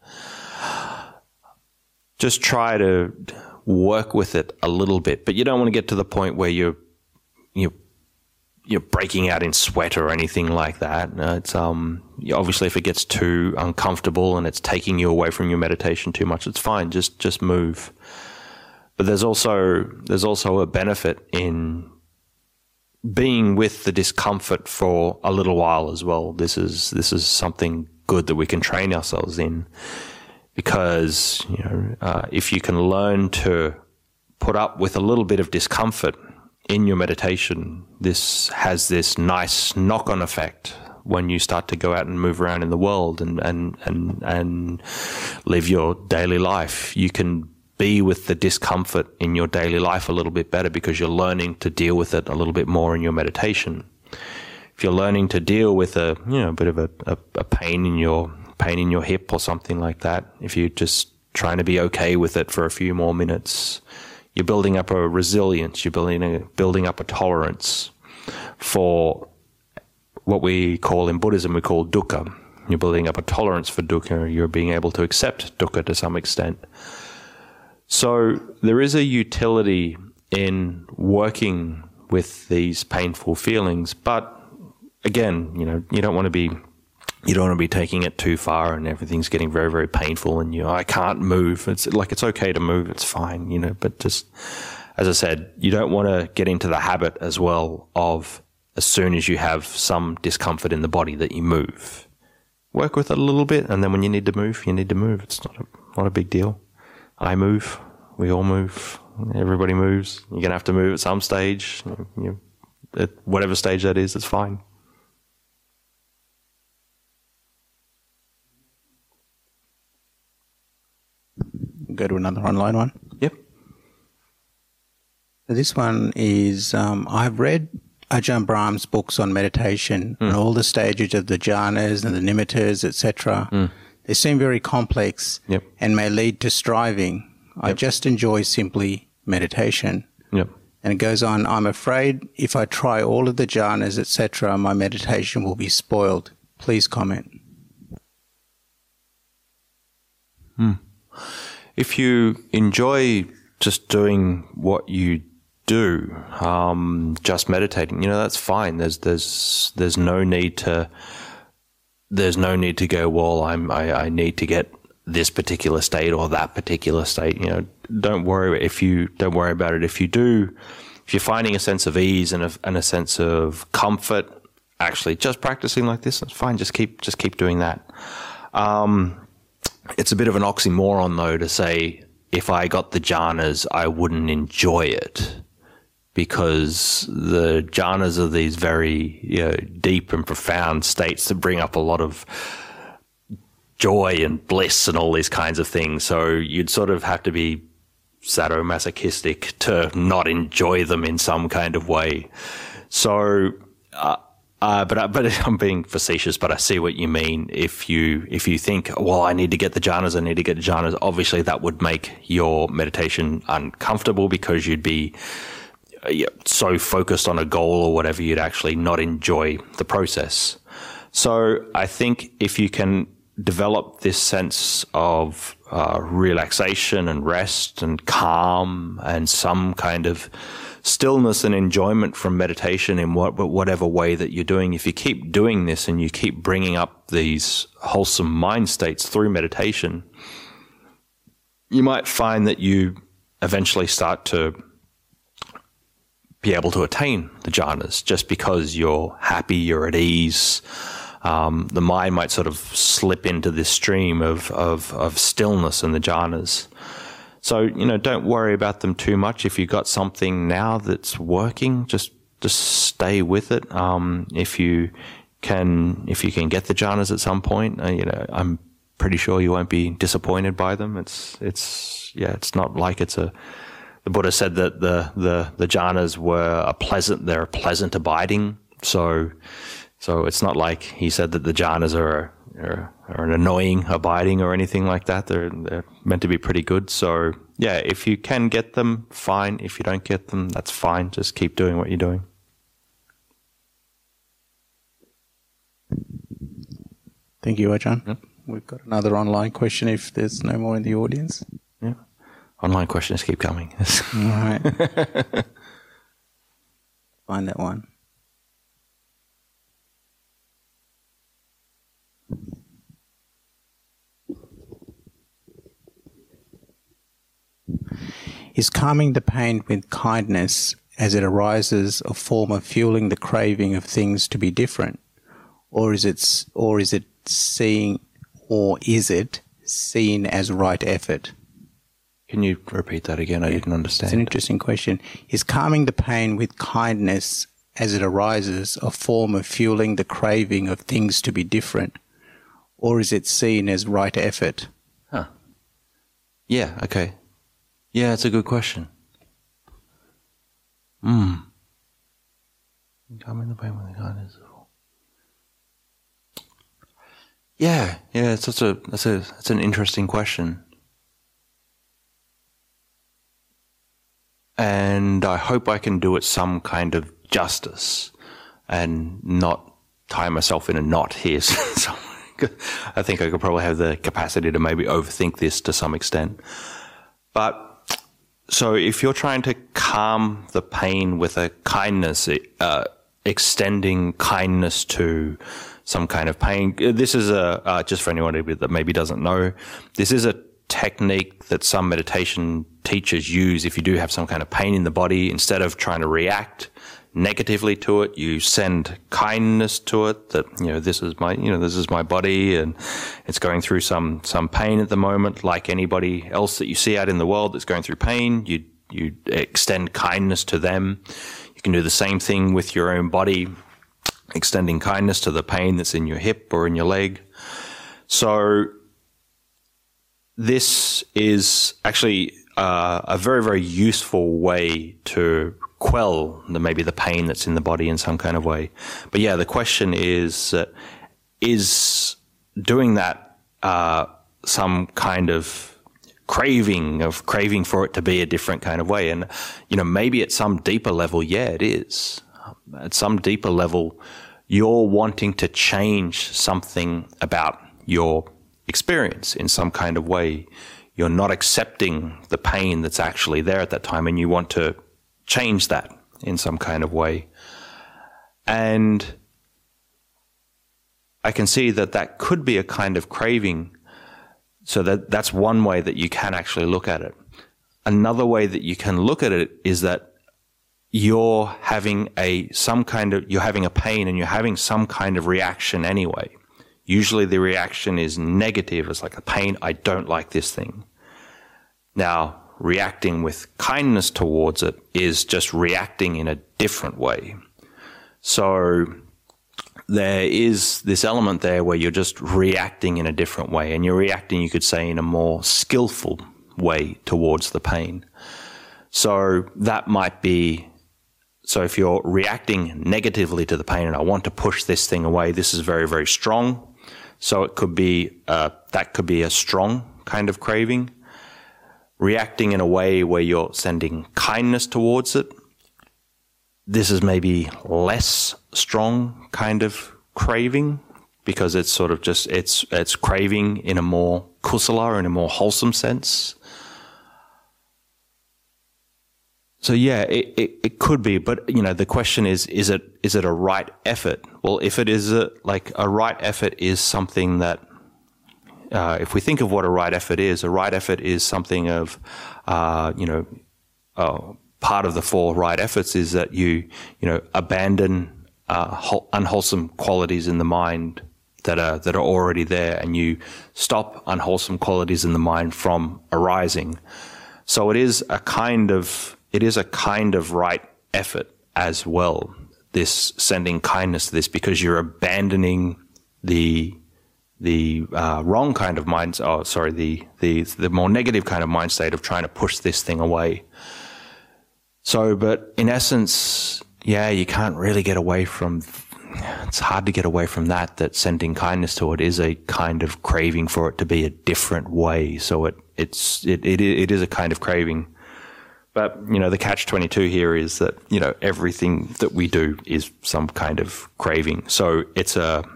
Speaker 2: Just try to work with it a little bit, but you don't want to get to the point where you're you're you're breaking out in sweat or anything like that. No, it's um obviously if it gets too uncomfortable and it's taking you away from your meditation too much, it's fine. Just just move. But there's also there's also a benefit in being with the discomfort for a little while as well. This is this is something good that we can train ourselves in, because you know uh, if you can learn to put up with a little bit of discomfort in your meditation, this has this nice knock-on effect when you start to go out and move around in the world and and and and live your daily life. You can be with the discomfort in your daily life a little bit better because you're learning to deal with it a little bit more in your meditation. If you're learning to deal with a you know a bit of a, a, a pain in your pain in your hip or something like that, if you're just trying to be okay with it for a few more minutes, you're building up a resilience. You're building a, building up a tolerance for what we call in Buddhism we call dukkha. You're building up a tolerance for dukkha. You're being able to accept dukkha to some extent. So there is a utility in working with these painful feelings, but again, you know, you don't want to be, you don't want to be taking it too far and everything's getting very, very painful and you know, I can't move. It's like, it's okay to move. It's fine, you know, but just, as I said, you don't want to get into the habit as well of as soon as you have some discomfort in the body that you move. Work with it a little bit, and then when you need to move, you need to move. It's not a, not a big deal. I move. We all move. Everybody moves. You're going to have to move at some stage. You, you, at whatever stage that is, it's fine.
Speaker 3: Go to another online one.
Speaker 2: Yep.
Speaker 3: This one is, um, I've read Ajahn Brahm's books on meditation mm. and all the stages of the jhanas and the nimittas, et cetera. Mm. They seem very complex
Speaker 2: yep.
Speaker 3: and may lead to striving. Yep. I just enjoy simply meditation.
Speaker 2: Yep.
Speaker 3: And it goes on, I'm afraid if I try all of the jhanas, et cetera, my meditation will be spoiled. Please comment.
Speaker 2: Hmm. If you enjoy just doing what you do, um, just meditating, you know, that's fine. There's there's there's no need to there's no need to go, well, I'm I, I need to get this particular state or that particular state. You know, don't worry if you don't worry about it. If you do, if you're finding a sense of ease and a, and a sense of comfort, actually just practicing like this, that's fine. Just keep just keep doing that. Um, It's a bit of an oxymoron, though, to say if I got the jhanas, I wouldn't enjoy it, because the jhanas are these very you know, deep and profound states that bring up a lot of joy and bliss and all these kinds of things. So you'd sort of have to be sadomasochistic to not enjoy them in some kind of way. So... Uh, Uh, but, I, but I'm being facetious, but I see what you mean. If you if you think, well, I need to get the jhanas, I need to get the jhanas, obviously that would make your meditation uncomfortable because you'd be uh, so focused on a goal or whatever, you'd actually not enjoy the process. So I think if you can develop this sense of uh, relaxation and rest and calm and some kind of stillness and enjoyment from meditation in what, whatever way that you're doing, if you keep doing this and you keep bringing up these wholesome mind states through meditation, you might find that you eventually start to be able to attain the jhanas just because you're happy, you're at ease, um, the mind might sort of slip into this stream of, of, of stillness in the jhanas. So, you know, don't worry about them too much. If you've got something now that's working, just just stay with it. Um, if you can, if you can get the jhanas at some point, uh, you know, I'm pretty sure you won't be disappointed by them. It's, it's, yeah, it's not like it's a, the Buddha said that the, the, the jhanas were a pleasant, they're a pleasant abiding. So, so it's not like he said that the jhanas are, are, are an annoying abiding or anything like that. They're, they're meant to be pretty good. So yeah, if you can get them, fine. If you don't get them, that's fine. Just keep doing what you're doing.
Speaker 3: Thank you, Ajahn.
Speaker 2: Yep.
Speaker 3: We've got another online question if there's no more in the audience.
Speaker 2: Yeah. Online questions keep coming.
Speaker 3: All right. Find that one. Is calming the pain with kindness as it arises a form of fueling the craving of things to be different? Or is it, or is it seeing, or is it seen as right effort?
Speaker 2: Can you repeat that again? I didn't understand.
Speaker 3: It's an interesting question. Is calming the pain with kindness as it arises a form of fueling the craving of things to be different? Or is it seen as right effort?
Speaker 2: Huh. Yeah, okay. Yeah, it's a good question. Hmm. Calming the pain with kindness. Yeah, yeah, it's such a that's a that's an interesting question. And I hope I can do it some kind of justice and not tie myself in a knot here. So I think I could probably have the capacity to maybe overthink this to some extent. But so if you're trying to calm the pain with a kindness, uh, extending kindness to some kind of pain, this is a, uh, just for anyone that maybe doesn't know, this is a technique that some meditation teachers use. If you do have some kind of pain in the body, instead of trying to react negatively to it, you send kindness to it, that, you know, this is my, you know, this is my body and it's going through some, some pain at the moment, like anybody else that you see out in the world that's going through pain. You, you extend kindness to them. You can do the same thing with your own body, extending kindness to the pain that's in your hip or in your leg. So this is actually uh, a very, very useful way to quell the, maybe the pain that's in the body in some kind of way. But yeah, the question is, uh, is doing that uh, some kind of craving, of craving for it to be a different kind of way? And, you know, maybe at some deeper level, yeah, it is. At some deeper level, you're wanting to change something about your experience in some kind of way. You're not accepting the pain that's actually there at that time, and you want to change that in some kind of way. And I can see that that could be a kind of craving. So that that's one way that you can actually look at it. Another way that you can look at it is that you're having a some kind of you're having a pain and you're having some kind of reaction anyway. Usually the reaction is negative. It's like a pain. I don't like this thing. Now, reacting with kindness towards it is just reacting in a different way. So there is this element there where you're just reacting in a different way, and you're reacting, you could say, in a more skillful way towards the pain. So that might be, so if you're reacting negatively to the pain and I want to push this thing away, this is very, very strong. So it could be, uh, that could be a strong kind of craving. Reacting in a way where you're sending kindness towards it, this is maybe less strong kind of craving, because it's sort of just, it's it's craving in a more kusala, in a more wholesome sense. So yeah, it, it, it could be, but you know, the question is, is it is it a right effort? Well, if it is a, like a right effort is something that, Uh, if we think of what a right effort is, a right effort is something of, uh, you know, uh, part of the four right efforts is that you, you know, abandon uh, unwholesome qualities in the mind that are that are already there, and you stop unwholesome qualities in the mind from arising. So it is a kind of it is a kind of right effort as well, this sending kindness to this, because you're abandoning the the uh, wrong kind of mind, oh, sorry, the, the, the more negative kind of mind state of trying to push this thing away. So, but in essence, yeah, you can't really get away from, it's hard to get away from that, that sending kindness to it is a kind of craving for it to be a different way. So it, it's, it, it, it is a kind of craving. But, you know, the catch twenty-two here is that, you know, everything that we do is some kind of craving. So it's a,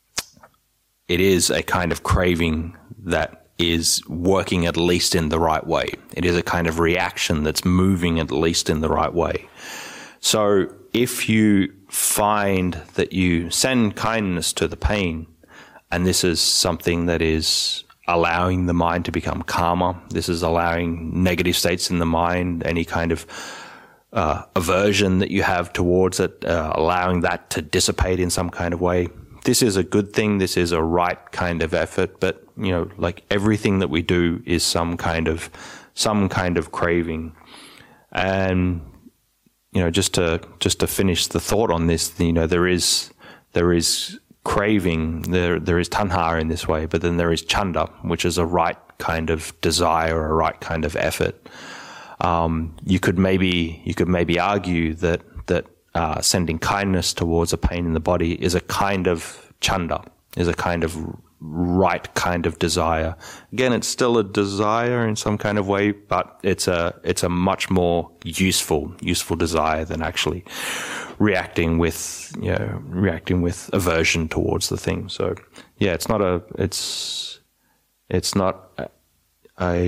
Speaker 2: it is a kind of craving that is working at least in the right way. It is a kind of reaction that's moving at least in the right way. So if you find that you send kindness to the pain, and this is something that is allowing the mind to become calmer, this is allowing negative states in the mind, any kind of uh, aversion that you have towards it, uh, allowing that to dissipate in some kind of way, this is a good thing. This is a right kind of effort. But, you know, like everything that we do is some kind of, some kind of craving. And, you know, just to, just to finish the thought on this, you know, there is, there is craving, there, there is tanha in this way, but then there is chanda, which is a right kind of desire, a right kind of effort. Um, you could maybe, you could maybe argue that, that, Uh, sending kindness towards a pain in the body is a kind of chanda, is a kind of right kind of desire. Again, it's still a desire in some kind of way, but it's a it's a much more useful useful desire than actually reacting with you know reacting with aversion towards the thing. So yeah, it's not a it's it's not a, a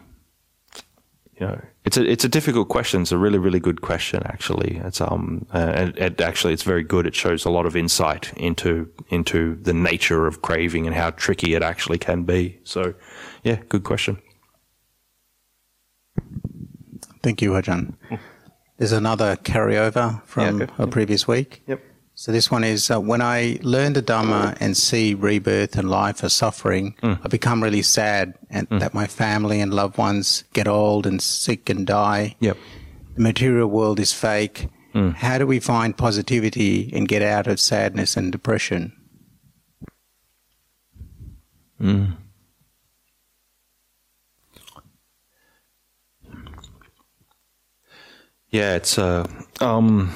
Speaker 2: you know. It's a it's a difficult question. It's a really really good question actually. It's um uh, and it actually it's very good. It shows a lot of insight into into the nature of craving and how tricky it actually can be. So, yeah, good question.
Speaker 3: Thank you, Ajahn. There's another carryover from
Speaker 2: yeah, okay.
Speaker 3: a previous week.
Speaker 2: Yep.
Speaker 3: So this one is, uh, when I learn the Dhamma and see rebirth and life as suffering, mm. I become really sad and mm. that my family and loved ones get old and sick and die.
Speaker 2: Yep.
Speaker 3: The material world is fake. Mm. How do we find positivity and get out of sadness and depression?
Speaker 2: Mm. Yeah, it's a... Uh, um,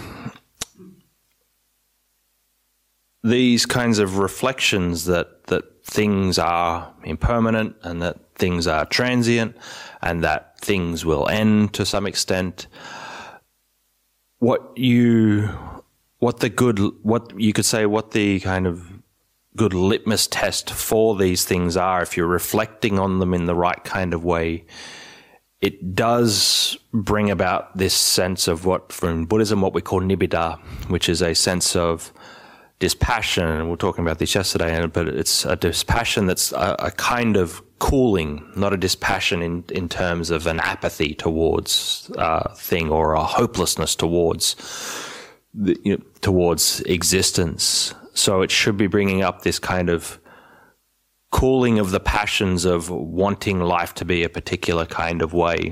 Speaker 2: these kinds of reflections that, that things are impermanent and that things are transient and that things will end to some extent. What you, what the good, what you could say, what the kind of good litmus test for these things are, if you're reflecting on them in the right kind of way, it does bring about this sense of what, from Buddhism, what we call nibbida, which is a sense of dispassion, and we were talking about this yesterday, but it's a dispassion that's a, a kind of cooling, not a dispassion in, in terms of an apathy towards a uh, thing or a hopelessness towards the, you know, towards existence. So it should be bringing up this kind of cooling of the passions of wanting life to be a particular kind of way.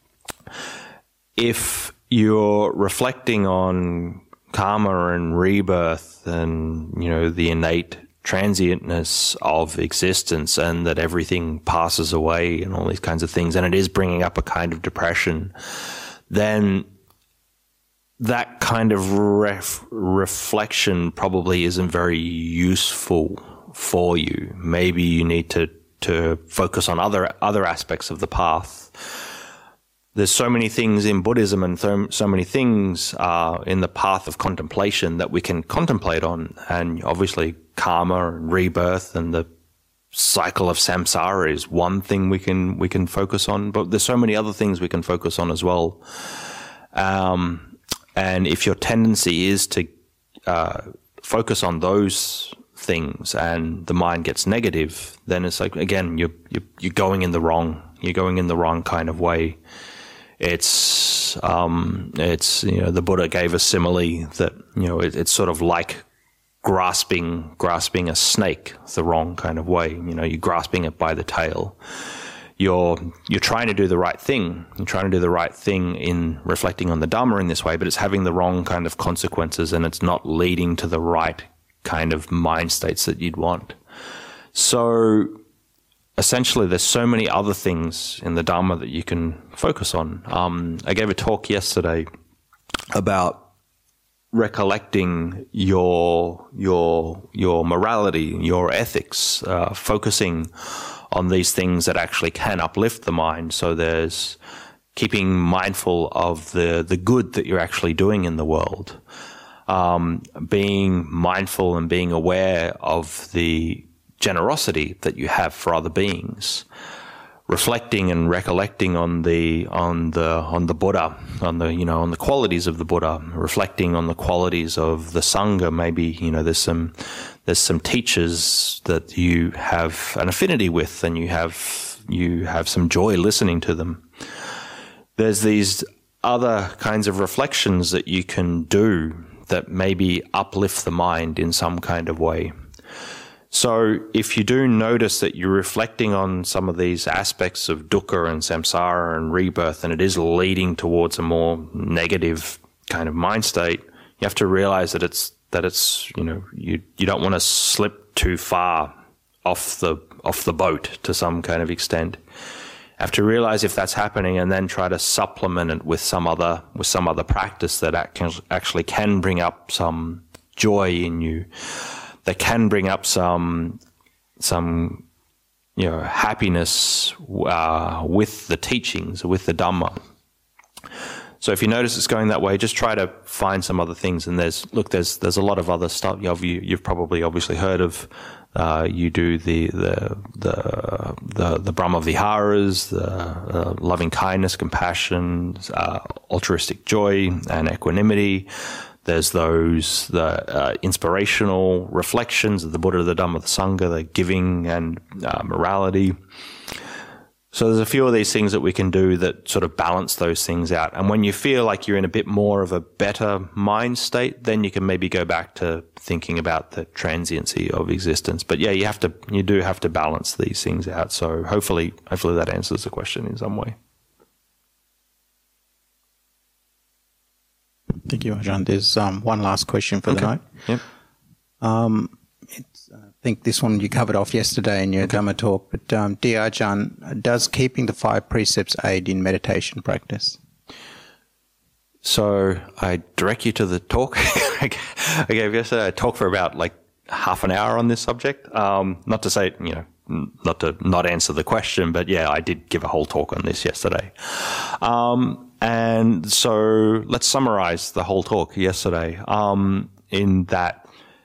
Speaker 2: If you're reflecting on karma and rebirth and, you know, the innate transientness of existence and that everything passes away and all these kinds of things, and it is bringing up a kind of depression, then that kind of ref- reflection probably isn't very useful for you. Maybe you need to, to focus on other, other aspects of the path. There's so many things in Buddhism and so, so many things uh, in the path of contemplation that we can contemplate on. And obviously karma and rebirth and the cycle of samsara is one thing we can we can focus on. But there's so many other things we can focus on as well. Um, and if your tendency is to uh, focus on those things and the mind gets negative, then it's like, again, you're, you're, you're going in the wrong, you're going in the wrong kind of way. It's, um, it's, you know, the Buddha gave a simile that, you know, it, it's sort of like grasping grasping a snake the wrong kind of way. You know, you're grasping it by the tail. You're you're trying to do the right thing. You're trying to do the right thing in reflecting on the Dhamma in this way, but it's having the wrong kind of consequences, and it's not leading to the right kind of mind states that you'd want. So essentially, there's so many other things in the Dhamma that you can focus on. Um, I gave a talk yesterday about recollecting your your your morality, your ethics, uh, focusing on these things that actually can uplift the mind. So there's keeping mindful of the the good that you're actually doing in the world, um, being mindful and being aware of the generosity that you have for other beings, reflecting and recollecting on the on the on the Buddha, on the you know on the qualities of the Buddha, reflecting on the qualities of the Sangha. Maybe you know there's some there's some teachers that you have an affinity with, and you have you have some joy listening to them. There's these other kinds of reflections that you can do that maybe uplift the mind in some kind of way. So if you do notice that you're reflecting on some of these aspects of dukkha and samsara and rebirth, and it is leading towards a more negative kind of mind state, you have to realize that it's that it's you know you you don't want to slip too far off the off the boat to some kind of extent. You have to realize if that's happening, and then try to supplement it with some other with some other practice that actually can bring up some joy in you, that can bring up some, some, you know, happiness uh, with the teachings, with the Dhamma. So if you notice it's going that way, just try to find some other things. And there's, look, there's there's a lot of other stuff. You've, you've probably obviously heard of. Uh, you do the the the the, the Brahma Viharas, the uh, loving kindness, compassion, uh, altruistic joy, and equanimity. There's those the uh, inspirational reflections of the Buddha, the Dhamma, the Sangha, the giving and uh, morality. So there's a few of these things that we can do that sort of balance those things out. And when you feel like you're in a bit more of a better mind state, then you can maybe go back to thinking about the transiency of existence. But yeah, you have to, you do have to balance these things out. So hopefully, hopefully that answers the question in some way.
Speaker 3: Thank you, Ajahn. There's um, one last question for
Speaker 2: okay.
Speaker 3: the night.
Speaker 2: Yep.
Speaker 3: Um, it's, I think this one you covered off yesterday in your okay. Dhamma talk, but um, dear Ajahn, does keeping the five precepts aid in meditation practice?
Speaker 2: So I direct you to the talk I gave yesterday. I talked for about like half an hour on this subject. Um, not to say, you know, not to not answer the question, but yeah, I did give a whole talk on this yesterday. Um, and so let's summarize the whole talk yesterday um, in that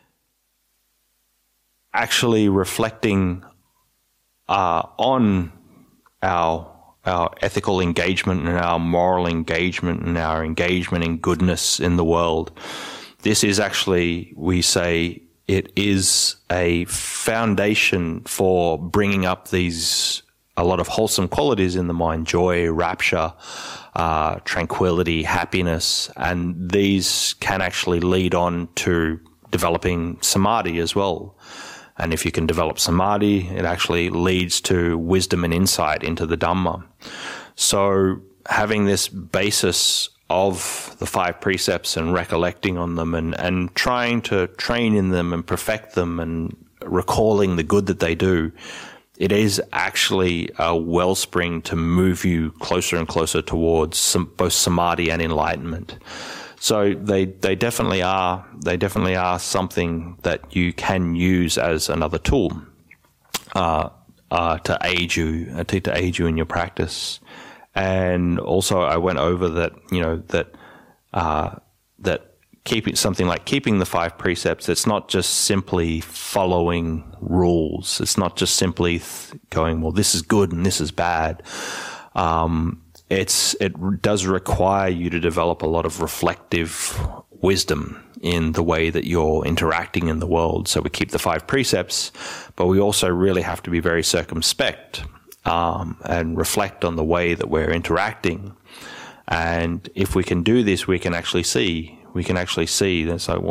Speaker 2: actually reflecting uh, on our our ethical engagement and our moral engagement and our engagement in goodness in the world. This is actually, we say, it is a foundation for bringing up these, a lot of wholesome qualities in the mind, joy, rapture, uh, tranquility, happiness, and these can actually lead on to developing samadhi as well. And if you can develop samadhi, it actually leads to wisdom and insight into the Dhamma. So having this basis of the five precepts and recollecting on them and, and trying to train in them and perfect them and recalling the good that they do, it is actually a wellspring to move you closer and closer towards some, both samadhi and enlightenment. So they, they definitely are, they definitely are something that you can use as another tool, uh, uh, to aid you, uh, to, to aid you in your practice. And also I went over that, you know, that, uh, that keeping something like keeping the five precepts, it's not just simply following rules. It's not just simply th- going, well, this is good and this is bad. Um, It's, it does require you to develop a lot of reflective wisdom in the way that you're interacting in the world. So we keep the five precepts, but we also really have to be very circumspect um, and reflect on the way that we're interacting. And if we can do this, we can actually see, we can actually see that. So, well,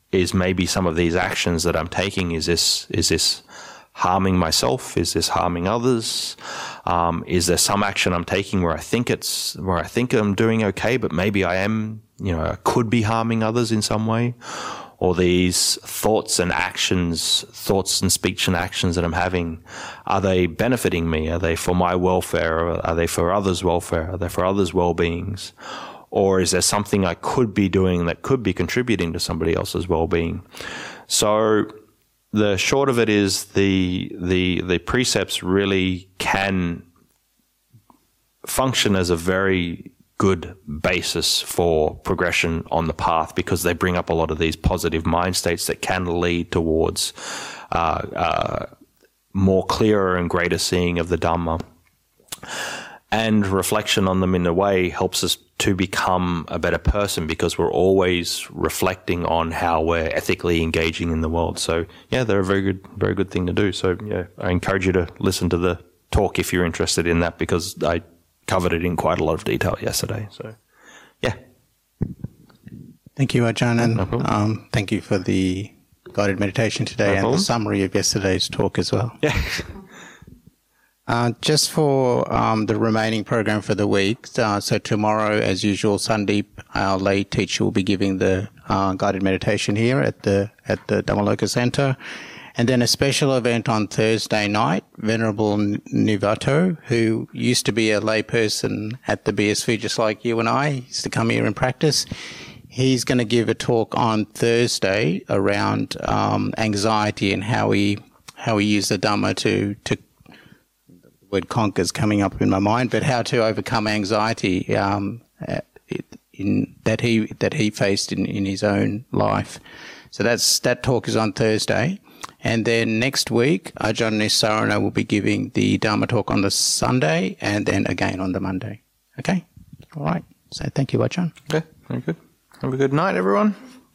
Speaker 2: is maybe some of these actions that I'm taking, is this is this harming myself? Is this harming others? Um, is there some action I'm taking where I think it's where I think I'm doing okay, but maybe I am, you know, I could be harming others in some way? Or these thoughts and actions, thoughts and speech and actions that I'm having, are they benefiting me? Are they for my welfare? Or are they for others' welfare? Are they for others' well-beings? Or is there something I could be doing that could be contributing to somebody else's well-being? So the short of it is the the the precepts really can function as a very good basis for progression on the path, because they bring up a lot of these positive mind states that can lead towards uh, uh, more clearer and greater seeing of the Dhamma. And reflection on them in a way helps us to become a better person, because we're always reflecting on how we're ethically engaging in the world. So yeah, they're a very good, very good thing to do. So yeah, I encourage you to listen to the talk if you're interested in that, because I covered it in quite a lot of detail yesterday. So yeah.
Speaker 3: Thank you, Ajahn, and
Speaker 2: No problem.
Speaker 3: um, thank you for the guided meditation today
Speaker 2: No
Speaker 3: and
Speaker 2: problem.
Speaker 3: the summary of yesterday's talk as well.
Speaker 2: Yeah.
Speaker 3: Uh, just for um, the remaining program for the week, uh, so tomorrow, as usual, Sandeep, our lay teacher, will be giving the uh, guided meditation here at the at the Dhammaloka Centre. And then a special event on Thursday night, Venerable Nivato, who used to be a layperson at the B S V just like you and I, used to come here and practice. He's going to give a talk on Thursday around um, anxiety and how we how we use the Dhamma to to word conquer is coming up in my mind, but how to overcome anxiety um, in that he that he faced in, in his own life. So that's that talk is on Thursday, and then next week Ajahn Nisarana will be giving the Dharma talk on the Sunday, and then again on the Monday. Okay, all right. So thank you, Ajahn.
Speaker 2: Okay, very good. Have a good night, everyone.